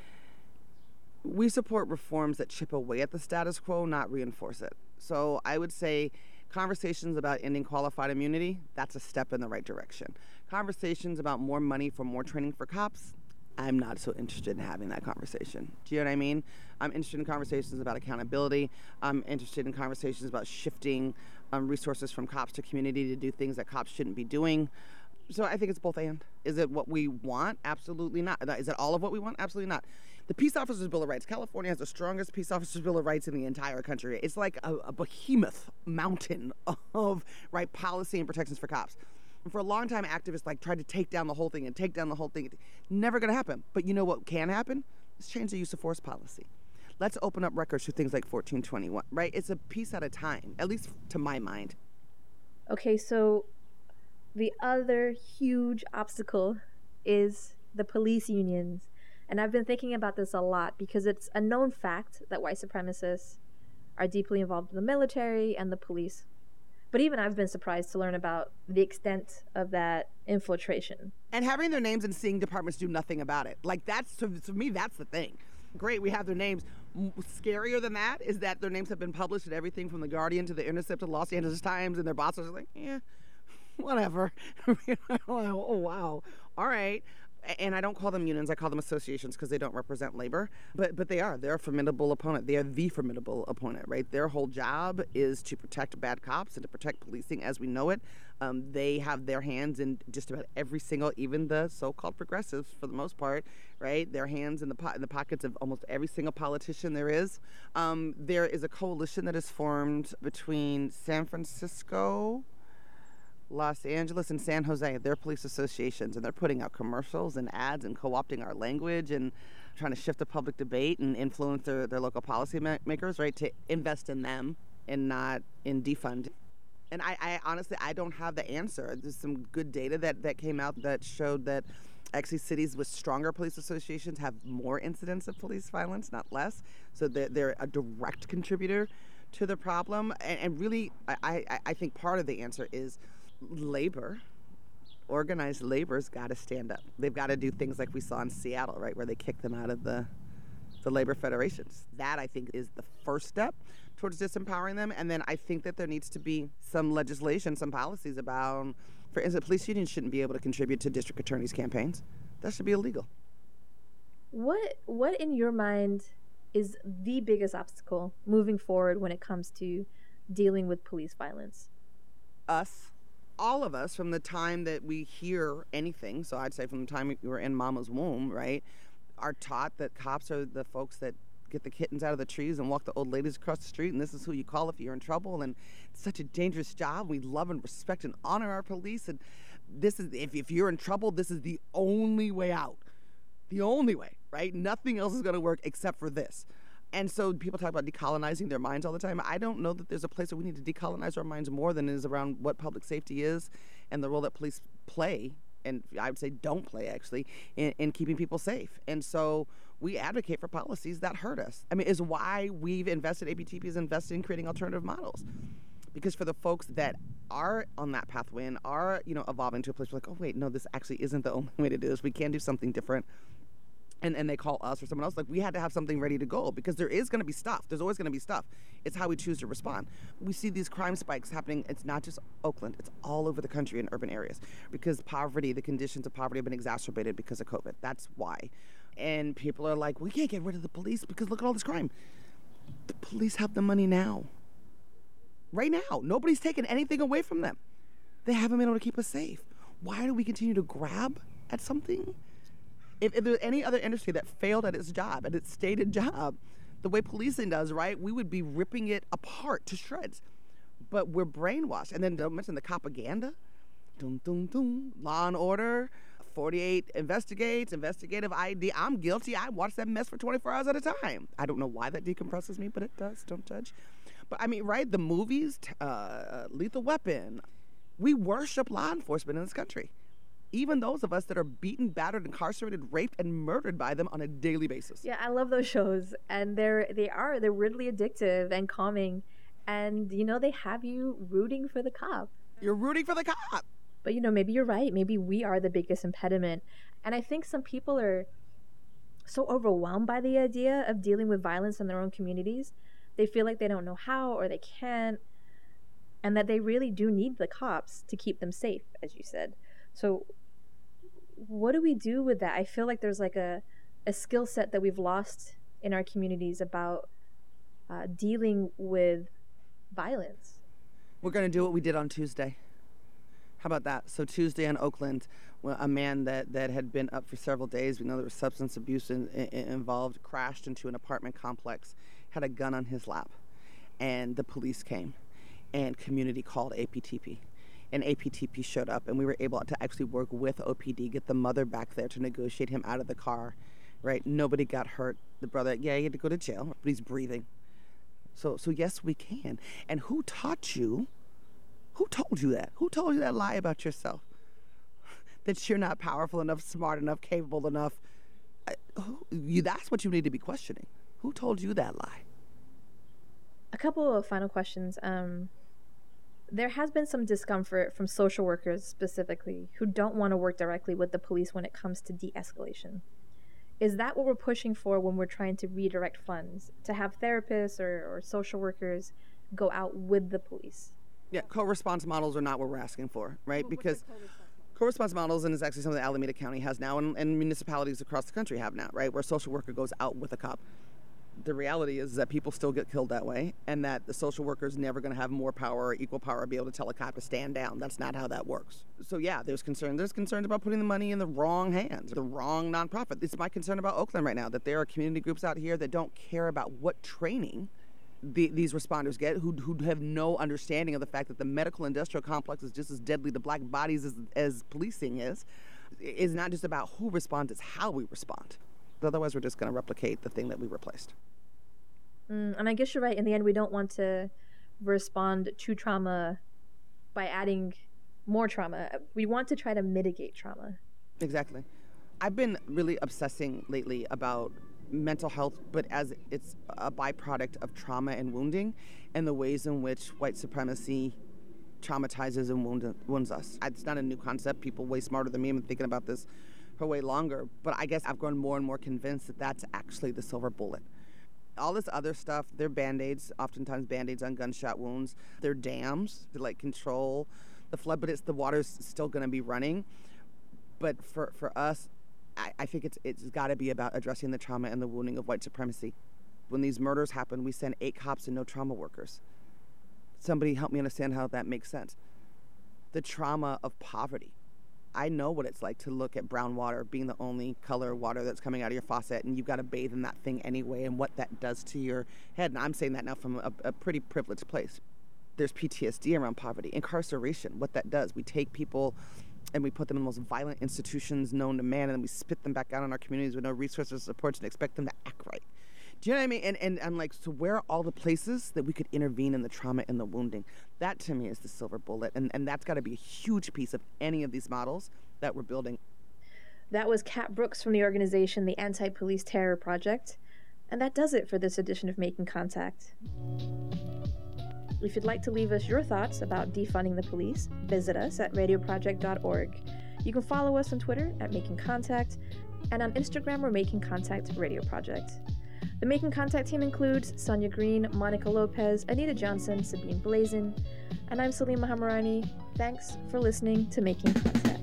We support reforms that chip away at the status quo, not reinforce it. So I would say conversations about ending qualified immunity, that's a step in the right direction. Conversations about more money for more training for cops, I'm not so interested in having that conversation. Do you know what I mean? I'm interested in conversations about accountability. I'm interested in conversations about shifting um, resources from cops to community to do things that cops shouldn't be doing. So I think it's both and. Is it what we want? Absolutely not. Is it all of what we want? Absolutely not. The Peace Officers Bill of Rights. California has the strongest Peace Officers Bill of Rights in the entire country. It's like a, a behemoth mountain of right policy and protections for cops. And for a long time, activists like tried to take down the whole thing and take down the whole thing. Never going to happen. But you know what can happen? Let's change the use of force policy. Let's open up records for things like fourteen twenty-one, right? It's a piece at a time, at least to my mind. Okay, so the other huge obstacle is the police unions. And I've been thinking about this a lot because it's a known fact that white supremacists are deeply involved in the military and the police. But even I've been surprised to learn about the extent of that infiltration. And having their names and seeing departments do nothing about it. Like, that's, to, to me, that's the thing. Great, we have their names. Scarier than that is that their names have been published in everything from The Guardian to The Intercept to Los Angeles Times, and their bosses are like, yeah, whatever. Oh, wow. All right. And I don't call them unions, I call them associations because they don't represent labor. But but they are. They're a formidable opponent. They are the formidable opponent, right? Their whole job is to protect bad cops and to protect policing as we know it. Um, they have their hands in just about every single, even the so-called progressives for the most part, right? Their hands in the, po- in the pockets of almost every single politician there is. Um, there is a coalition that is formed between San Francisco, Los Angeles, and San Jose. They're police associations, and they're putting out commercials and ads and co-opting our language and trying to shift the public debate and influence their, their local policy ma- makers, right, to invest in them and not in defund. And I, I honestly, I don't have the answer. There's some good data that, that came out that showed that actually cities with stronger police associations have more incidents of police violence, not less. So they're, they're a direct contributor to the problem. And, and really, I, I, I think part of the answer is labor, organized labor's got to stand up. They've got to do things like we saw in Seattle, right, where they kicked them out of the the labor federations. That, I think, is the first step towards disempowering them. And then I think that there needs to be some legislation, some policies about, for instance, police unions shouldn't be able to contribute to district attorneys' campaigns. That should be illegal. What what in your mind is the biggest obstacle moving forward when it comes to dealing with police violence? Us. All of us, from the time that we hear anything, so I'd say from the time we were in mama's womb, right, are taught that cops are the folks that get the kittens out of the trees and walk the old ladies across the street, and this is who you call if you're in trouble, and it's such a dangerous job. We love and respect and honor our police, and this is, if, if you're in trouble, this is the only way out. The only way, right? Nothing else is going to work except for this. And so people talk about decolonizing their minds all the time. I don't know that there's a place where we need to decolonize our minds more than is around what public safety is and the role that police play, and I would say don't play, actually, in, in keeping people safe. And so we advocate for policies that hurt us. I mean, is why we've invested, A P T P has invested in creating alternative models. Because for the folks that are on that pathway and are, you know, evolving to a place where like, oh, wait, no, this actually isn't the only way to do this. We can do something different. and, and they call us or someone else, like we had to have something ready to go because there is going to be stuff. There's always going to be stuff. It's how we choose to respond. We see these crime spikes happening. It's not just Oakland. It's all over the country in urban areas because poverty, the conditions of poverty have been exacerbated because of COVID. That's why. And people are like, we can't get rid of the police because look at all this crime. The police have the money now. Right now. Nobody's taken anything away from them. They haven't been able to keep us safe. Why do we continue to grab at something? If, if there's any other industry that failed at its job, at its stated job, the way policing does, right, we would be ripping it apart to shreds. But we're brainwashed. And then don't mention the propaganda. Dun, dun, dun. Law and Order. forty-eight investigates, investigative I D. I'm guilty. I watch that mess for twenty-four hours at a time. I don't know why that decompresses me, but it does. Don't judge. But I mean, right, the movies, uh, Lethal Weapon. We worship law enforcement in this country. Even those of us that are beaten, battered, incarcerated, raped, and murdered by them on a daily basis. Yeah, I love those shows. And they're, they are, they're weirdly addictive and calming. And, you know, they have you rooting for the cop. You're rooting for the cop. But, you know, maybe you're right. Maybe we are the biggest impediment. And I think some people are so overwhelmed by the idea of dealing with violence in their own communities. They feel like they don't know how or they can't. And that they really do need the cops to keep them safe, as you said. So what do we do with that? I feel like there's like a, a skill set that we've lost in our communities about uh, dealing with violence. We're going to do what we did on Tuesday. How about that? So Tuesday in Oakland, a man that, that had been up for several days, we know there was substance abuse in, in, involved, crashed into an apartment complex, had a gun on his lap, and the police came, and community called A P T P. And A P T P showed up, and we were able to actually work with O P D, get the mother back there to negotiate him out of the car, right? Nobody got hurt. The brother, yeah, he had to go to jail, but he's breathing. So, so yes, we can. And who taught you? Who told you that? Who told you that lie about yourself? That you're not powerful enough, smart enough, capable enough. I, who, you, that's what you need to be questioning. Who told you that lie? A couple of final questions. Um, there has been some discomfort from social workers specifically who don't want to work directly with the police when it comes to de-escalation. Is that what we're pushing for when we're trying to redirect funds? To have therapists or, or social workers go out with the police? Yeah, co-response models are not what we're asking for, right? Because co-response models, and it's actually something that Alameda County has now, and, and municipalities across the country have now, right? Where a social worker goes out with a cop. The reality is that people still get killed that way, and that the social worker is never going to have more power or equal power or be able to tell a cop to stand down. That's not how that works. So yeah, there's concern. There's concerns about putting the money in the wrong hands, the wrong nonprofit. It's my concern about Oakland right now, that there are community groups out here that don't care about what training the, these responders get, who who have no understanding of the fact that the medical industrial complex is just as deadly to black bodies as, as policing is. It's not just about who responds, it's how we respond. Otherwise, we're just going to replicate the thing that we replaced. Mm, and I guess you're right. In the end, we don't want to respond to trauma by adding more trauma. We want to try to mitigate trauma. Exactly. I've been really obsessing lately about mental health, but as it's a byproduct of trauma and wounding, and the ways in which white supremacy traumatizes and wound, wounds us. It's not a new concept. People way smarter than me have been thinking about this for way longer, but I guess I've grown more and more convinced that that's actually the silver bullet. All this other stuff, they're Band-Aids, oftentimes Band-Aids on gunshot wounds. They're dams to like control the flood, but it's the water's still going to be running. But for, for us, I, I think it's it's got to be about addressing the trauma and the wounding of white supremacy. When these murders happen, we send eight cops and no trauma workers. Somebody help me understand how that makes sense. The trauma of poverty. I know what it's like to look at brown water being the only color water that's coming out of your faucet, and you've got to bathe in that thing anyway, and what that does to your head. And I'm saying that now from a, a pretty privileged place. There's P T S D around poverty. Incarceration, what that does. We take people and we put them in the most violent institutions known to man, and then we spit them back out in our communities with no resources or supports and expect them to act right. Do you know what I mean? And, and I'm like, so where are all the places that we could intervene in the trauma and the wounding? That to me is the silver bullet, and, and that's got to be a huge piece of any of these models that we're building. That was Kat Brooks from the organization The Anti-Police Terror Project, and that does it for this edition of Making Contact. If you'd like to leave us your thoughts about defunding the police, visit us at radio project dot org. You can follow us on Twitter at Making Contact, and on Instagram we're Making Contact Radio Project. The Making Contact team includes Sonia Green, Monica Lopez, Anita Johnson, Sabine Blazin, and I'm Salima Hamarani. Thanks for listening to Making Contact.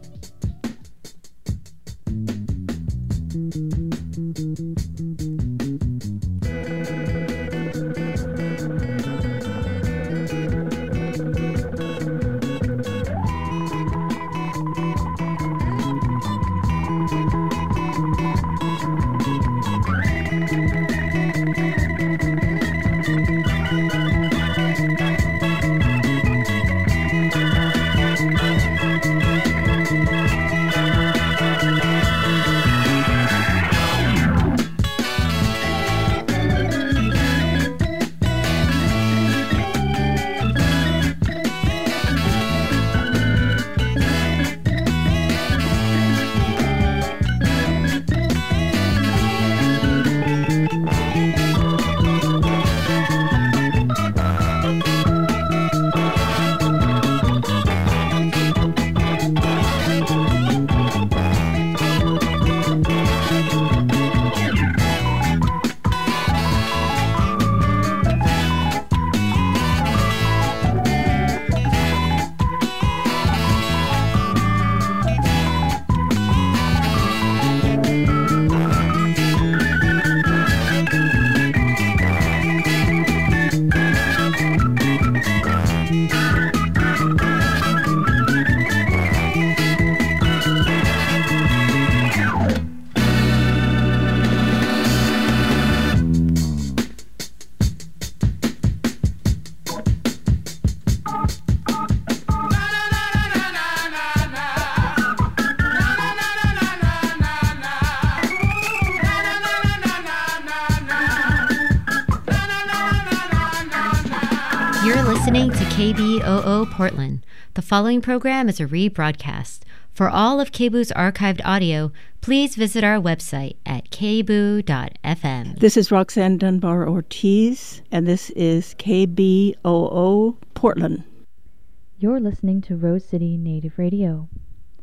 Listening to K B O O Portland. The following program is a rebroadcast. For all of K B O's archived audio, please visit our website at k b o dot f m. This is Roxanne Dunbar Ortiz, and this is K B O O Portland. You're listening to Rose City Native Radio.